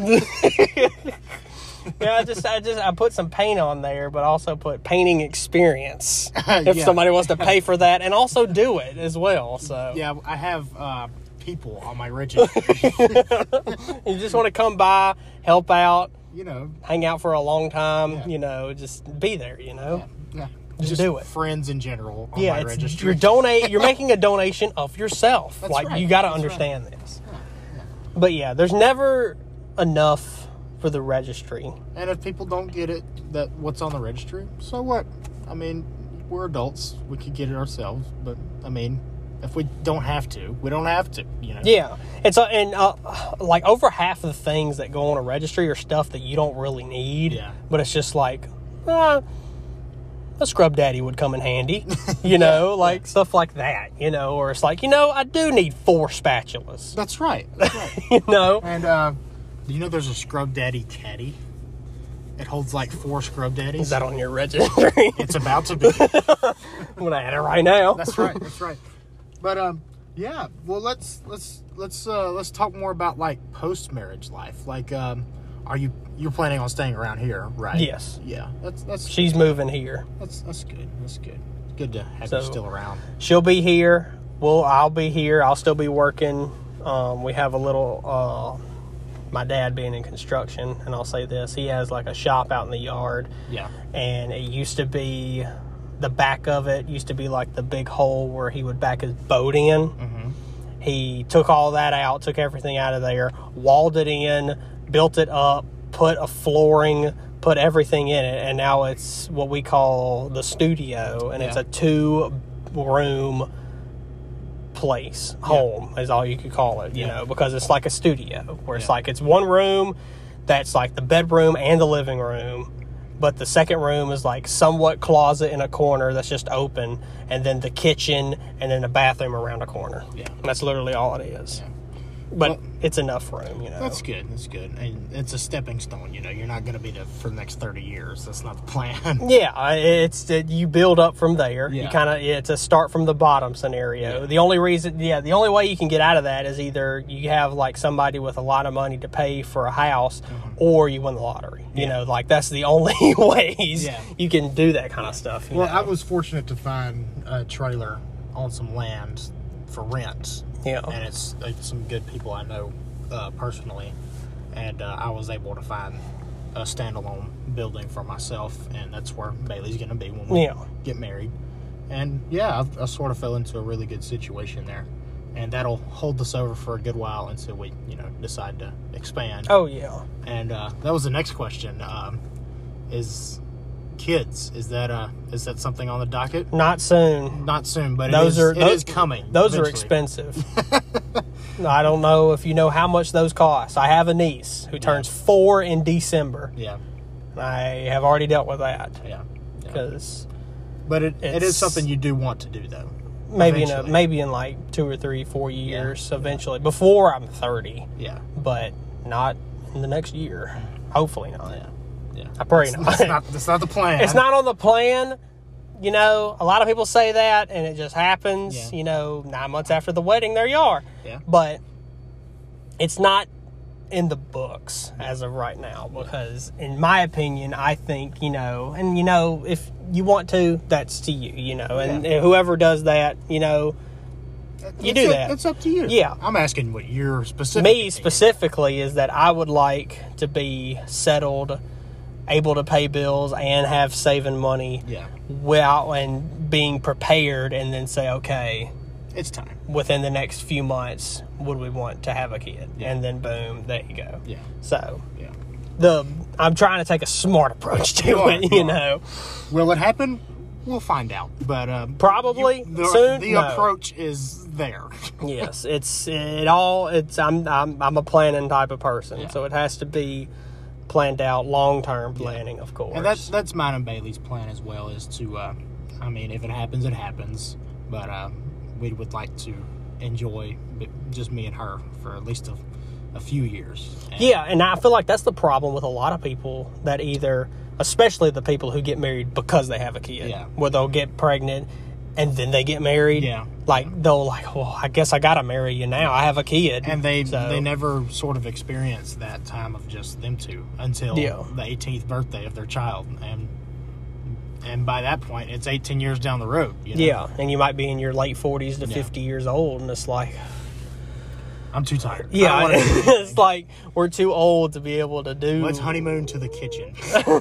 Yeah, I just, I just, I put some paint on there, but also put painting experience if Yeah. somebody wants to pay for that, and also do it as well. So Yeah, I have uh, people on my registry. you just want to come by, help out, You know, hang out for a long time. Yeah. You know, just be there. You know, yeah, Just do it. Friends in general on yeah, my it's, registry. you're donate. You're making a donation of yourself. That's like right, you got to that's understand this. But yeah, there's never enough for the registry. And if people don't get it, that what's on the registry, so what? I mean, we're adults. We could get it ourselves. But, I mean, if we don't have to, we don't have to, you know? Yeah, it's uh, and uh, like over half of the things that go on a registry are stuff that you don't really need. Yeah. But it's just like, uh, a scrub daddy would come in handy, you know, like yeah. stuff like that, you know, or it's like, you know, I do need four spatulas. That's right. That's right. You know? And, uh, you know, there's a scrub daddy caddy. It holds like four scrub daddies. Is that on your registry? It's about to be. I'm gonna add it right now. That's right. That's right. But um, yeah. Well, let's let's let's uh, let's talk more about like post marriage life. Like, um, are you you're planning on staying around here, right? Yes. Yeah. That's that's. She's moving here. That's that's good. That's good. It's good to have So, you still around. She'll be here. Well, I'll be here. I'll still be working. Um, we have a little. Uh, my dad being in construction, and I'll say this, he has like a shop out in the yard. Yeah. And it used to be, the back of it used to be like the big hole where he would back his boat in. Mm-hmm. He took all that out, took everything out of there, walled it in, built it up, put a flooring, put everything in it, and now it's what we call the studio, and yeah. it's a two-room place, home yeah. is all you could call it, you yeah. know, because it's like a studio where it's yeah. like it's one room that's like the bedroom and the living room, but the second room is like somewhat closet in a corner that's just open, and then the kitchen, and then the bathroom around a corner. Yeah. And that's literally all it is. Yeah. But well, it's enough room, you know. That's good. That's good. And it's a stepping stone, you know. You're not going to be there for the next thirty years. That's not the plan. Yeah, it's uh, you build up from there. Yeah. You kind of it's a start from the bottom scenario. Yeah. The only reason, yeah, the only way you can get out of that is either you have like somebody with a lot of money to pay for a house, mm-hmm. or you win the lottery. You yeah. know, like that's the only ways yeah. you can do that kind of stuff. You well, know? I was fortunate to find a trailer on some land for rent. Yeah, and it's like some good people I know uh, personally, and uh, I was able to find a standalone building for myself, and that's where Bailey's going to be when we yeah. get married. And yeah, I've, I sort of fell into a really good situation there, and that'll hold us over for a good while until we, you know, decide to expand. Oh yeah. And uh, that was the next question: um, is kids? Is that uh is that something on the docket? Not soon. Not soon, but those it is, are it those, is coming. Those eventually. are expensive. I don't know if you know how much those cost. I have a niece who turns yeah. four in December. Yeah, I have already dealt with that. Yeah, because, yeah. but it it is something you do want to do though. Maybe eventually. in a, maybe in like two or three, four years yeah. eventually. Before I'm thirty. Yeah, but not in the next year. Hopefully not. Yeah. Yeah. I pray that's, not. That's not. That's not the plan. It's not on the plan. You know, a lot of people say that, and it just happens. Yeah. You know, nine months after the wedding, there you are. Yeah. But it's not in the books as of right now because, in my opinion, I think, you know, and, you know, if you want to, that's to you, you know, and, yeah. and whoever does that, you know, you it's do a, that. It's up to you. Yeah. I'm asking what you're specific. Me specifically is that I would like to be settled, able to pay bills, and have saving money. Yeah. Without and being prepared, and then say, okay, it's time. Within the next few months, would we want to have a kid? Yeah. And then boom, there you go. Yeah. So yeah, the I'm trying to take a smart approach to you are, it. you, you are. know, will it happen? We'll find out. But um, probably you, the, soon. The no. approach is there. Yes, it's it all. It's I'm I'm I'm a planning type of person, yeah. so it has to be planned out, long term planning, yeah. of course. And that's that's mine and Bailey's plan as well. Is to, uh, I mean, if it happens, it happens. But uh, we would like to enjoy just me and her for at least a, a few years. And yeah, and I feel like that's the problem with a lot of people that either, especially the people who get married because they have a kid, yeah. where they'll get pregnant and then they get married. Yeah, like they'll like, well, I guess I gotta marry you now. I have a kid, and they so. they never sort of experience that time of just them two until yeah. the eighteenth birthday of their child, and and by that point, it's eighteen years down the road. You know? Yeah, and you might be in your late forties to yeah. fifty years old, and it's like, I'm too tired. Yeah, it's like we're too old to be able to do. Let's honeymoon to the kitchen.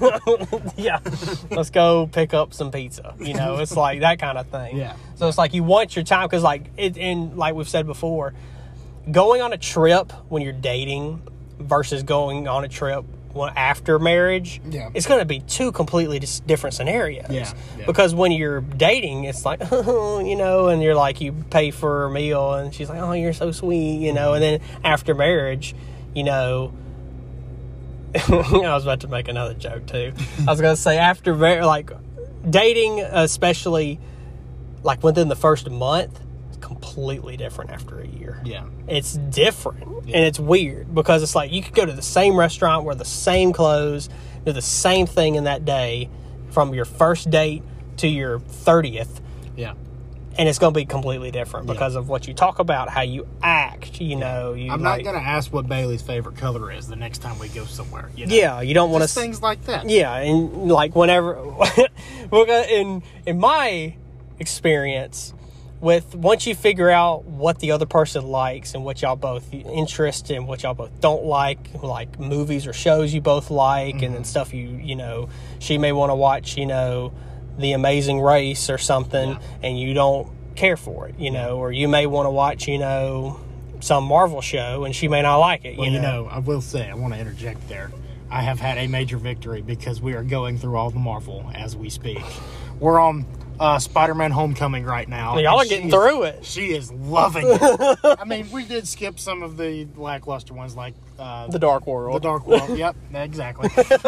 Yeah, let's go pick up some pizza. You know, it's like that kind of thing. Yeah. So it's like you want your time because, like, it, and like we've said before, going on a trip when you're dating versus going on a trip after marriage, yeah. it's going to be two completely just different scenarios. Yeah, yeah. Because when you're dating, it's like, you know, and you're like, you pay for a meal, and she's like, oh, you're so sweet, you know. And then after marriage, you know, I was about to make another joke too. I was going to say after marriage, like dating, especially like within the first month, is completely different after a year. Yeah. It's different, Yeah. and it's weird because it's like you could go to the same restaurant, wear the same clothes, do the same thing in that day from your first date to your thirtieth, Yeah. and it's going to be completely different Yeah. because of what you talk about, how you act, you know. You I'm like, not going to ask what Bailey's favorite color is the next time we go somewhere. You know? Yeah, you don't want Just to... things like that. Yeah, and like whenever... we're gonna, in, in my experience, with once you figure out what the other person likes and what y'all both interest in, what y'all both don't like, like movies or shows you both like, mm-hmm. and then stuff you, you know, she may want to watch, you know, The Amazing Race or something, yeah. and you don't care for it, you know, or you may want to watch, you know, some Marvel show and she may not like it. Well, you you know, know I will say, I want to interject there. I have had a major victory because we are going through all the Marvel as we speak. We're on uh, Spider-Man Homecoming right now. Y'all are getting is, through it. She is loving it. I mean, we did skip some of the lackluster ones like... Uh, the Dark World. The Dark World, yep, exactly.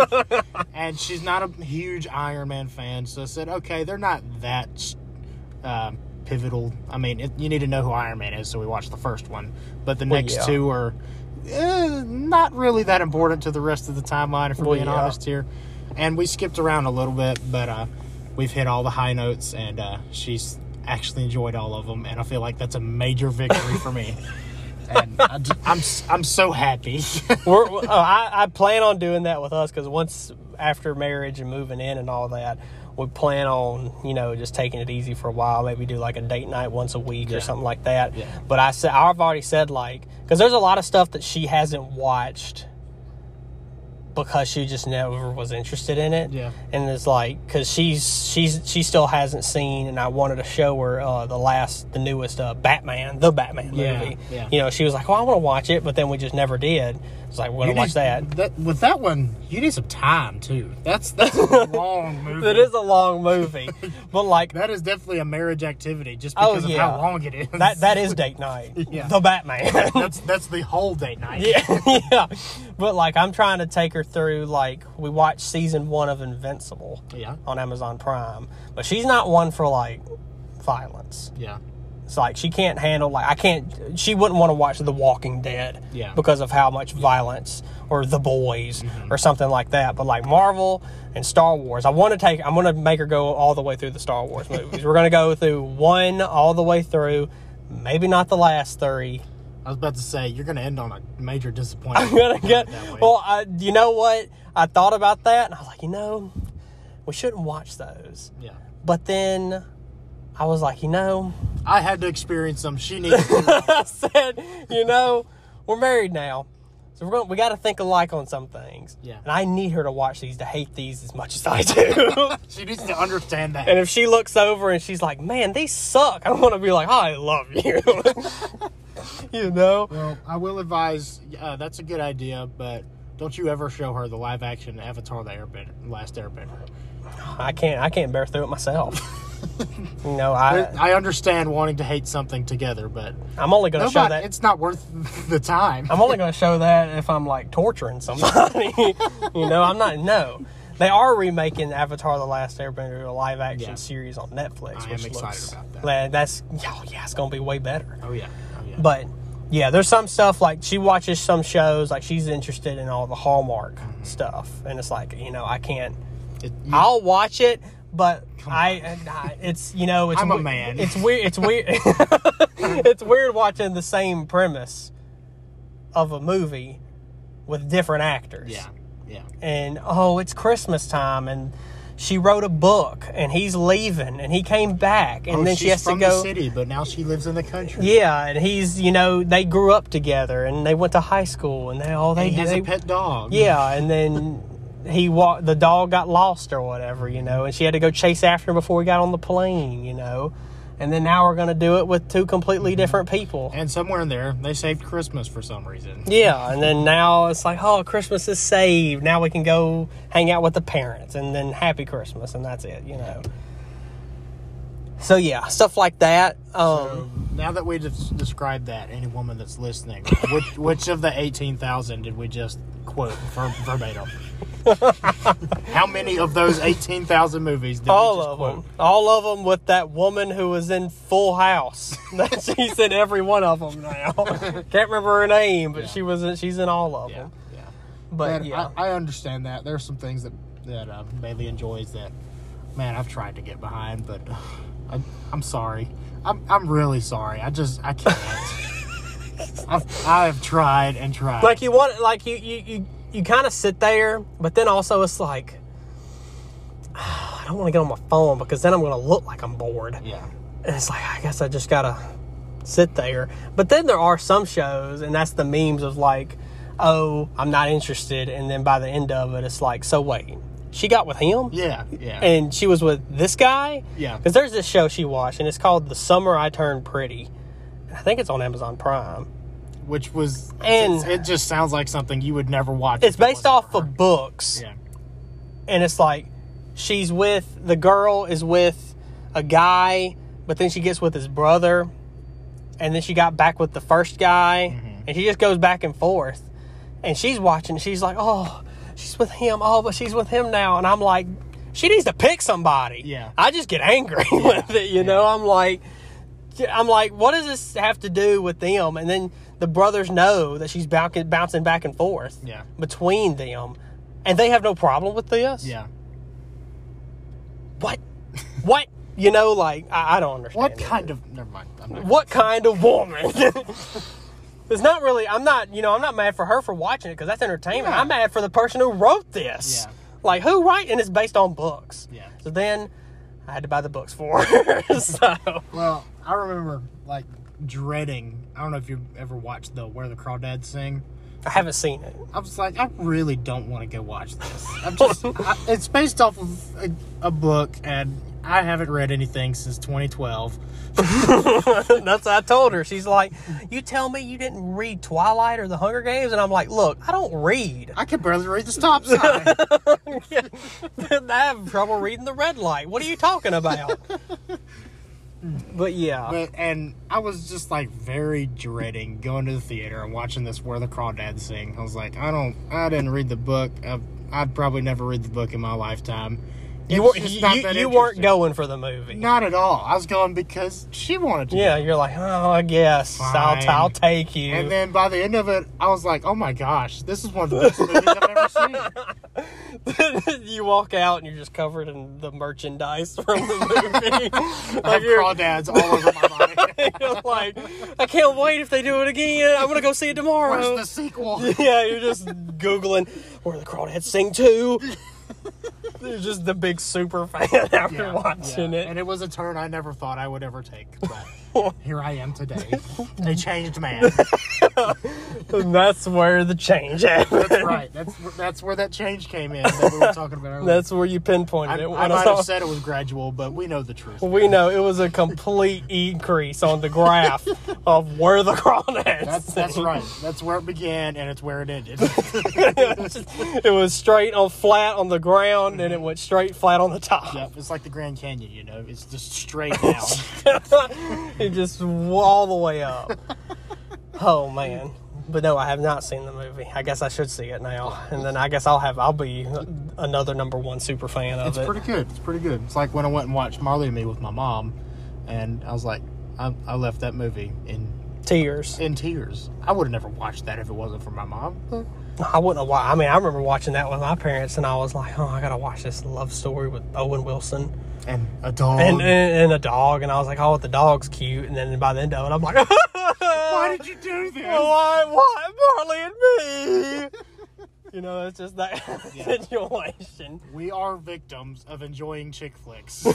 And she's not a huge Iron Man fan, so I said, okay, they're not that uh, pivotal. I mean, it, you need to know who Iron Man is, so we watched the first one. But the Well, next yeah. two are eh, not really that important to the rest of the timeline, if we're Well, being yeah. honest here. And we skipped around a little bit, but uh, we've hit all the high notes, and uh, she's actually enjoyed all of them, and I feel like that's a major victory for me. And I, I'm I'm so happy. We're, oh, I, I plan on doing that with us because once after marriage and moving in and all that, we plan on, you know, just taking it easy for a while. Maybe do like a date night once a week Yeah. or something like that. Yeah. But I said I've already said like because there's a lot of stuff that she hasn't watched because she just never was interested in it. Yeah. And it's like because she's she's she still hasn't seen, and I wanted to show her uh, the last the newest uh, Batman the Batman Yeah, movie. yeah. You know, she was like, "Oh, I want to watch it," but then we just never did. It's like we're You gonna watch need- that. that. With that one, you need some time too. That's that's a long movie. It is a long movie, but like That is definitely a marriage activity, just Oh, because yeah. of how long it is. that that is date night. Yeah. The Batman. that's that's the whole date night. yeah, yeah. But like I'm trying to take her through. Like we watched season one of Invincible Yeah. on Amazon Prime, but she's not one for like violence. Yeah. It's like she can't handle like I can't. She wouldn't want to watch The Walking Dead Yeah. because of how much violence, or The Boys, Mm-hmm. or something like that. But like Marvel and Star Wars, I want to take. I'm going to make her go all the way through the Star Wars movies. We're going to go through one all the way through. Maybe not the last three. I was about to say you're going to end on a major disappointment. I'm gonna get. that way. Well, I, you know what? I thought about that, and I was like, you know, we shouldn't watch those. Yeah. But then I was like, you know. I had to experience them. She needed to. I said, you know, we're married now, so we're going. We got to think alike on some things. Yeah. And I need her to watch these to hate these as much as I do. She needs to understand that. And if she looks over and she's like, "Man, these suck," I want to be like, "I love you." You know. Well, I will advise. Uh, that's a good idea, but don't you ever show her the live action Avatar: The Airbender, Last Airbender. I can't. I can't bear through it myself. You know, I. I understand wanting to hate something together, but I'm only going to show nobody, that. it's not worth the time. I'm only going to show that if I'm like torturing somebody. You know, I'm not. No, they are remaking Avatar: The Last Airbender, a live action Yeah. series on Netflix. I am which excited looks, about that. man, That's oh yeah, it's going to be way better. Oh yeah, oh yeah. But yeah, there's some stuff like she watches some shows like she's interested in all the Hallmark stuff, and it's like you know I can't. It, you, I'll watch it, but Come I, I it's you know it's I'm a we- man. It's weird. It's weird. It's weird watching the same premise of a movie with different actors. yeah, yeah. And oh, it's Christmas time, and she wrote a book, and he's leaving, and he came back, and oh, then she's she has from to go. the city, but now she lives in the country. Yeah, and he's you know they grew up together, and they went to high school, and they all they he has they, a pet dog. Yeah, and then he walked. The dog got lost or whatever, you know, and she had to go chase after him before he got on the plane, you know. And then now we're going to do it with two completely different people. And somewhere in there, they saved Christmas for some reason. Yeah, and then now it's like, oh, Christmas is saved. Now we can go hang out with the parents, and then happy Christmas, and that's it, you know. So yeah, stuff like that. Um, So, now that we just described that, any woman that's listening, which, which of the eighteen thousand did we just quote ver- verbatim? How many of those eighteen thousand movies did All we just of quote? them. All of them with that woman who was in Full House. She's in every one of them now. Can't remember her name, but Yeah. she was in, she's in all of Yeah, them. yeah. But, But yeah. I, I understand that. There's some things that, that uh, Bailey enjoys that, man, I've tried to get behind, but uh, I, I'm sorry. I'm, I'm really sorry. I just, I can't. I've, I've tried and tried. Like you want, like you, you, you, you kind of sit there, but then also it's like, I don't want to get on my phone because then I'm going to look like I'm bored. Yeah. And it's like, I guess I just got to sit there. But then there are some shows, and that's the memes of like, oh, I'm not interested. And then by the end of it, it's like, so wait, she got with him? Yeah, yeah. And she was with this guy? Yeah. Because there's this show she watched, and it's called The Summer I Turned Pretty. And I think it's on Amazon Prime. Which was, And- it's- it just sounds like something you would never watch. It's if it based wasn't off for her. of books. Yeah. And it's like, she's with, the girl is with a guy, but then she gets with his brother. And then she got back with the first guy. Mm-hmm. And she just goes back and forth. And she's watching, she's like, oh, she's with him. Oh, but she's with him now. And I'm like, she needs to pick somebody. Yeah. I just get angry with it, you know? I'm like, I'm like, what does this have to do with them? And then the brothers know that she's bouncing, bouncing back and forth Yeah. between them. And they have no problem with this? Yeah. What? What? You know, like, I, I don't understand. What it. kind of, never mind. I'm not, What kind of woman? It's not really, I'm not, you know, I'm not mad for her for watching it because that's entertainment. Yeah. I'm mad for the person who wrote this. Yeah. Like, who wrote, and it's based on books. Yeah. So then I had to buy the books for her. So, Well, I remember, like, dreading, I don't know if you've ever watched the Where the Crawdads Sing. I haven't seen it. I was like, I really don't want to go watch this. I'm just, I, it's based off of a, a book, and I haven't read anything since twenty twelve. That's what I told her. She's like, you tell me you didn't read Twilight or The Hunger Games? And I'm like, look, I don't read. I can barely read the stop sign. I have trouble reading the red light. What are you talking about? But yeah. But, and I was just like very dreading going to the theater and watching this Where the Crawdads Sing. I was like, I don't, I didn't read the book. I've, I'd probably never read the book in my lifetime. You, It's were, just you, not you, that you weren't interesting. going for the movie. Not at all. I was going because she wanted to. Yeah, go. you're like, oh, I guess. I'll, Fine. I'll take you. And then by the end of it, I was like, oh my gosh, this is one of the best movies I've ever seen. You walk out and you're just covered in the merchandise from the movie. I have crawdads all over my body. You're like, I can't wait if they do it again. I'm going to go see it tomorrow. Where's the sequel? Yeah, you're just Googling where the Crawdads Sing too. You're just the big super fan after Yeah, watching yeah. it. And it was a turn I never thought I would ever take. But here I am today. A changed man. And that's where the change happened. That's right. That's that's where that change came in that we were talking about earlier. That's where you pinpointed I, it. I When might saw- have said it was gradual, but we know the truth. we know it was a complete increase on the graph of where the crawdads. That's that's sing. right. That's where it began, and it's where it ended. It was straight on flat on the ground, and it went straight flat on the top. Yep, it's like the Grand Canyon, you know. It's just straight down. It just all the way up. Oh man. But no, I have not seen the movie. I guess I should see it now, and then I guess I'll have I'll be another number one super fan of It's it. pretty good. It's pretty good. It's like when I went and watched Marley and Me with my mom, and I was like, I, I left that movie in Tears. in tears. I would have never watched that if it wasn't for my mom. But I wouldn't have watched. I mean, I remember watching that with my parents, and I was like, "Oh, I gotta watch this love story with Owen Wilson and a dog. and, and and a dog." And I was like, "Oh, the dog's cute." And then by the end of it, I'm like, Why did you do this? Why, why, Marley and me?" You know, it's just that Yeah. situation. We are victims of enjoying chick flicks.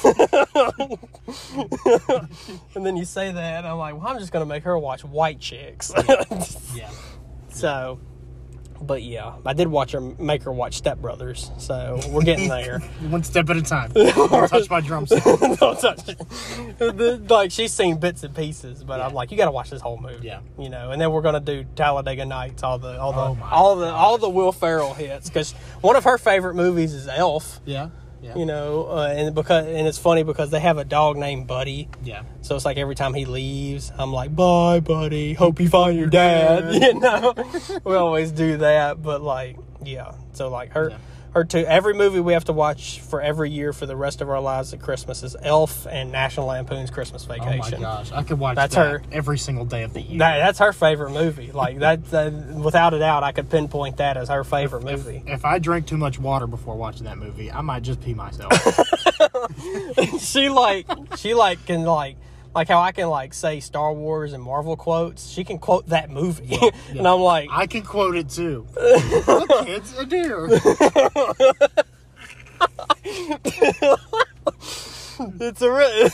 And then you say that, and I'm like, "Well, I'm just gonna make her watch White Chicks." Yeah. So, but yeah, I did watch her make her watch Step Brothers, so we're getting there. One step at a time. Don't touch my drum set. Don't touch it. The- like she's seen bits and pieces, but I'm Yeah. like, you got to watch this whole movie. Yeah. You know, and then we're gonna do Talladega Nights, all the all the Oh my all the all the Will Ferrell hits, because one of her favorite movies is Elf. Yeah. Yeah. You know, uh, and because and it's funny because they have a dog named Buddy. Yeah. So it's like every time he leaves, I'm like, "Bye, Buddy. Hope you find your dad." You know, we always do that. But like, yeah. So like her, Yeah. her two. Every movie we have to watch for every year for the rest of our lives at Christmas is Elf and National Lampoon's Christmas Oh Vacation. my gosh, I could watch That's that her- every single day of the year. That, that's her favorite movie. Like that, that, without a doubt, I could pinpoint that as her favorite movie. If I drink too much water before watching that movie, I might just pee myself. she like, she like can like, like how I can like say Star Wars and Marvel quotes. She can quote that movie, and I'm like, I can quote it too. Look, kids, a deer. it's a re-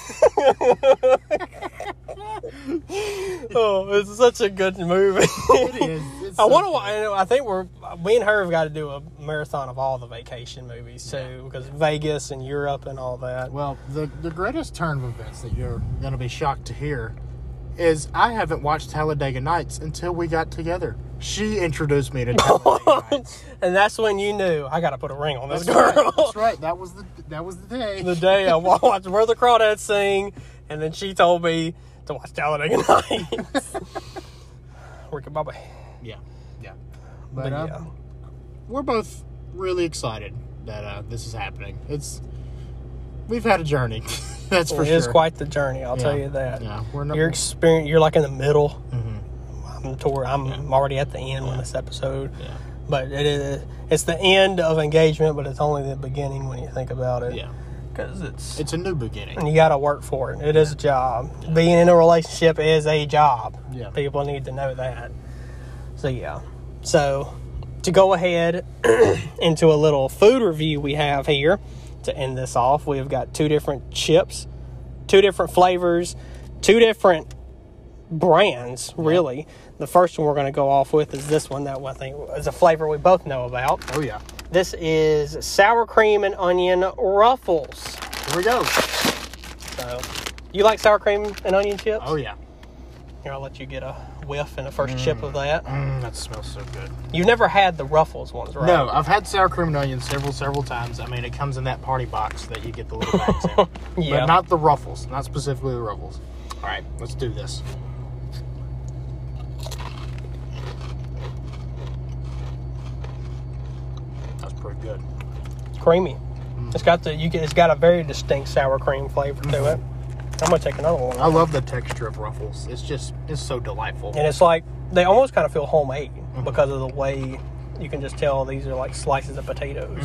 oh, it's such a good movie. It is. It's I so want to. good. I know. I think we're me and her have got to do a marathon of all the vacation movies too, because Vegas and Europe and all that. Well, the the greatest turn of events that you're going to be shocked to hear is I haven't watched Talladega Nights until we got together. She introduced me to Talladega Nights. And that's when you knew I got to put a ring on this That's girl. right. That's right. That was the that was the day. The day I watched Where the Crawdads Sing, and then she told me to watch Talladega Nights. Ricky Bobby. Yeah, yeah. But, But, uh, yeah. we're both really excited that uh, this is happening. It's we've had a journey. That's for It sure. is quite the journey, I'll Yeah. tell you that. Yeah, we're not. Your experience, you're like in the middle. Mhm. I'm toward, I'm Yeah. already at the end on this episode. Yeah, But it is, it's the end of engagement, but it's only the beginning when you think about it. yeah. Because it's, It's a new beginning. and you got to work for it. It is a job. Being in a relationship is a job. Yeah. People need to know that. So, yeah. So, to go ahead into a little food review we have here to end this off, we've got two different chips, two different flavors, two different brands, really. The first one we're going to go off with is this one. That one I think is a flavor we both know about. Oh yeah. This is sour cream and onion Ruffles. Here we go. So, you like sour cream and onion chips? Oh yeah. Here, I'll let you get a whiff and a first chip of that. Mm, that smells so good. You've never had the Ruffles ones, right? No, I've had sour cream and onion several, several times. I mean, it comes in that party box that you get the little bags in. Yeah. But not the Ruffles. Not specifically the Ruffles. All right, let's do this. That's pretty good. It's creamy. It's got the you get. It's got a very distinct sour cream flavor to it. I'm gonna take another one. I love the texture of Ruffles. It's just, it's so delightful. And it's like they almost kind of feel homemade because of the way you can just tell these are like slices of potatoes.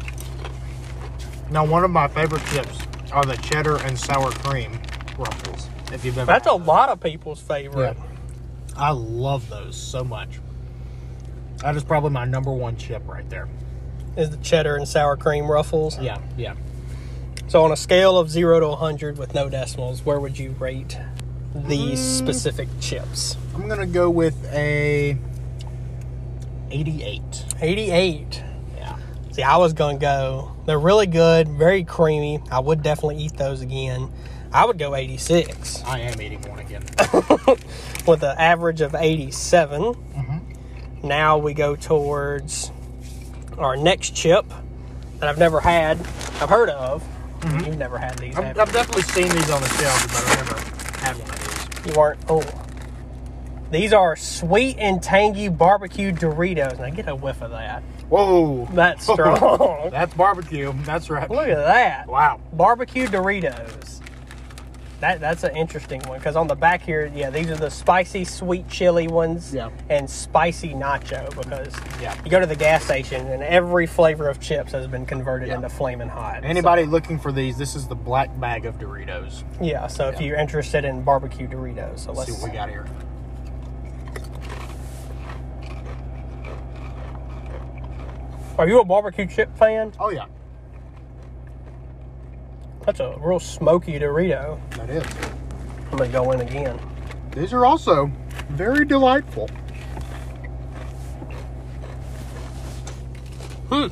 Now, one of my favorite chips are the cheddar and sour cream Ruffles. If you've ever That's a had those. lot of people's favorite. Yeah. I love those so much. That is probably my number one chip right there. Is the cheddar and sour cream Ruffles? Yeah, yeah. So on a scale of zero to one hundred with no decimals, where would you rate these specific chips? I'm gonna go with a eighty-eight. eighty-eight. Yeah. See, I was going to go, they're really good, very creamy. I would definitely eat those again. I would go eighty-six I am eating one again. with an average of eighty-seven. Mm-hmm. Now we go towards our next chip that I've never had, I've heard of. Mhm. You've never had these, I've, have you? I've definitely seen these on the shelves, but I've never had one of these. You weren't. Oh, these are sweet and tangy barbecue Doritos. Now get a whiff of that. Whoa. That's strong. That's barbecue. That's right. Look at that. Wow. Barbecue Doritos. That that's an interesting one because on the back here, yeah, these are the spicy sweet chili ones. Yeah. And spicy nacho because Yeah. you go to the gas station and every flavor of chips has been converted Yeah. into flaming hot. Anybody looking for these, this is the black bag of Doritos. So, yeah. So if Yeah. you're interested in barbecue Doritos, so Let's let's see what we got here. Are you a barbecue chip fan? Oh, yeah. That's a real smoky Dorito. That is. I'm gonna go in again. These are also very delightful. Hmm.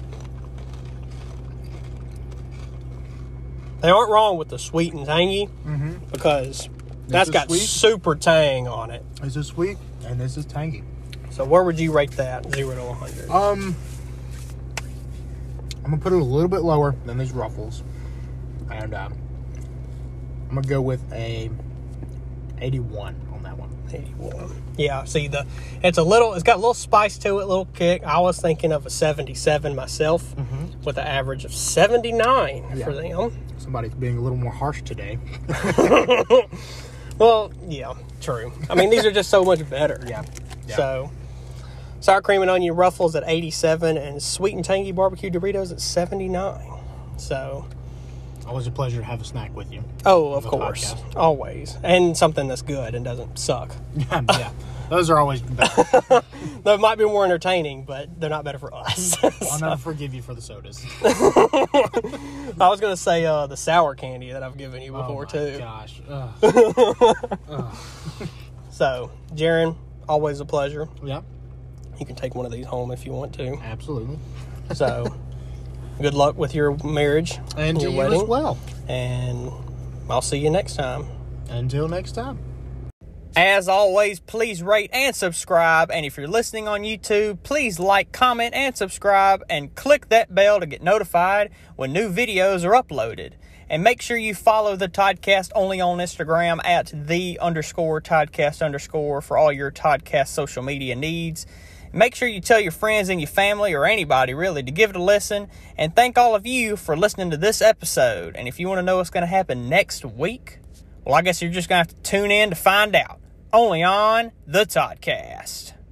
They aren't wrong with the sweet and tangy Mm-hmm. because that's is got sweet. super tang on it. This is sweet, and this is tangy. So where would you rate that? Zero to one hundred. Um, I'm going to put it a little bit lower than these Ruffles. And uh, I'm going to go with a eighty-one on that one. eighty-one. Yeah, see, the it's a little, it's got a little spice to it, a little kick. I was thinking of a seventy-seven myself, mm-hmm. with an average of seventy-nine yeah. for them. Somebody's being a little more harsh today. Well, yeah, true. I mean, these are just so much better. Yeah. yeah. So, sour cream and onion Ruffles at eighty-seven, and sweet and tangy barbecue Doritos at seventy-nine. So, always a pleasure to have a snack with you. Oh, of course. Podcast. Always. And something that's good and doesn't suck. Yeah. Those are always better. They might be more entertaining, but they're not better for us. so. I'll never forgive you for the sodas. I was going to say uh, the sour candy that I've given you before, oh my too. gosh. Ugh. Ugh. So, Jaron, always a pleasure. Yeah. You can take one of these home if you want to. Absolutely. So, good luck with your marriage. And your to wedding. you as well. And I'll see you next time. Until next time. As always, please rate and subscribe. And if you're listening on YouTube, please like, comment, and subscribe. And click that bell to get notified when new videos are uploaded. And make sure you follow the Toddcast only on Instagram at the underscore Toddcast underscore for all your Toddcast social media needs. Make sure you tell your friends and your family or anybody, really, to give it a listen. And thank all of you for listening to this episode. And if you want to know what's going to happen next week, well, I guess you're just going to have to tune in to find out. Only on the Toddcast.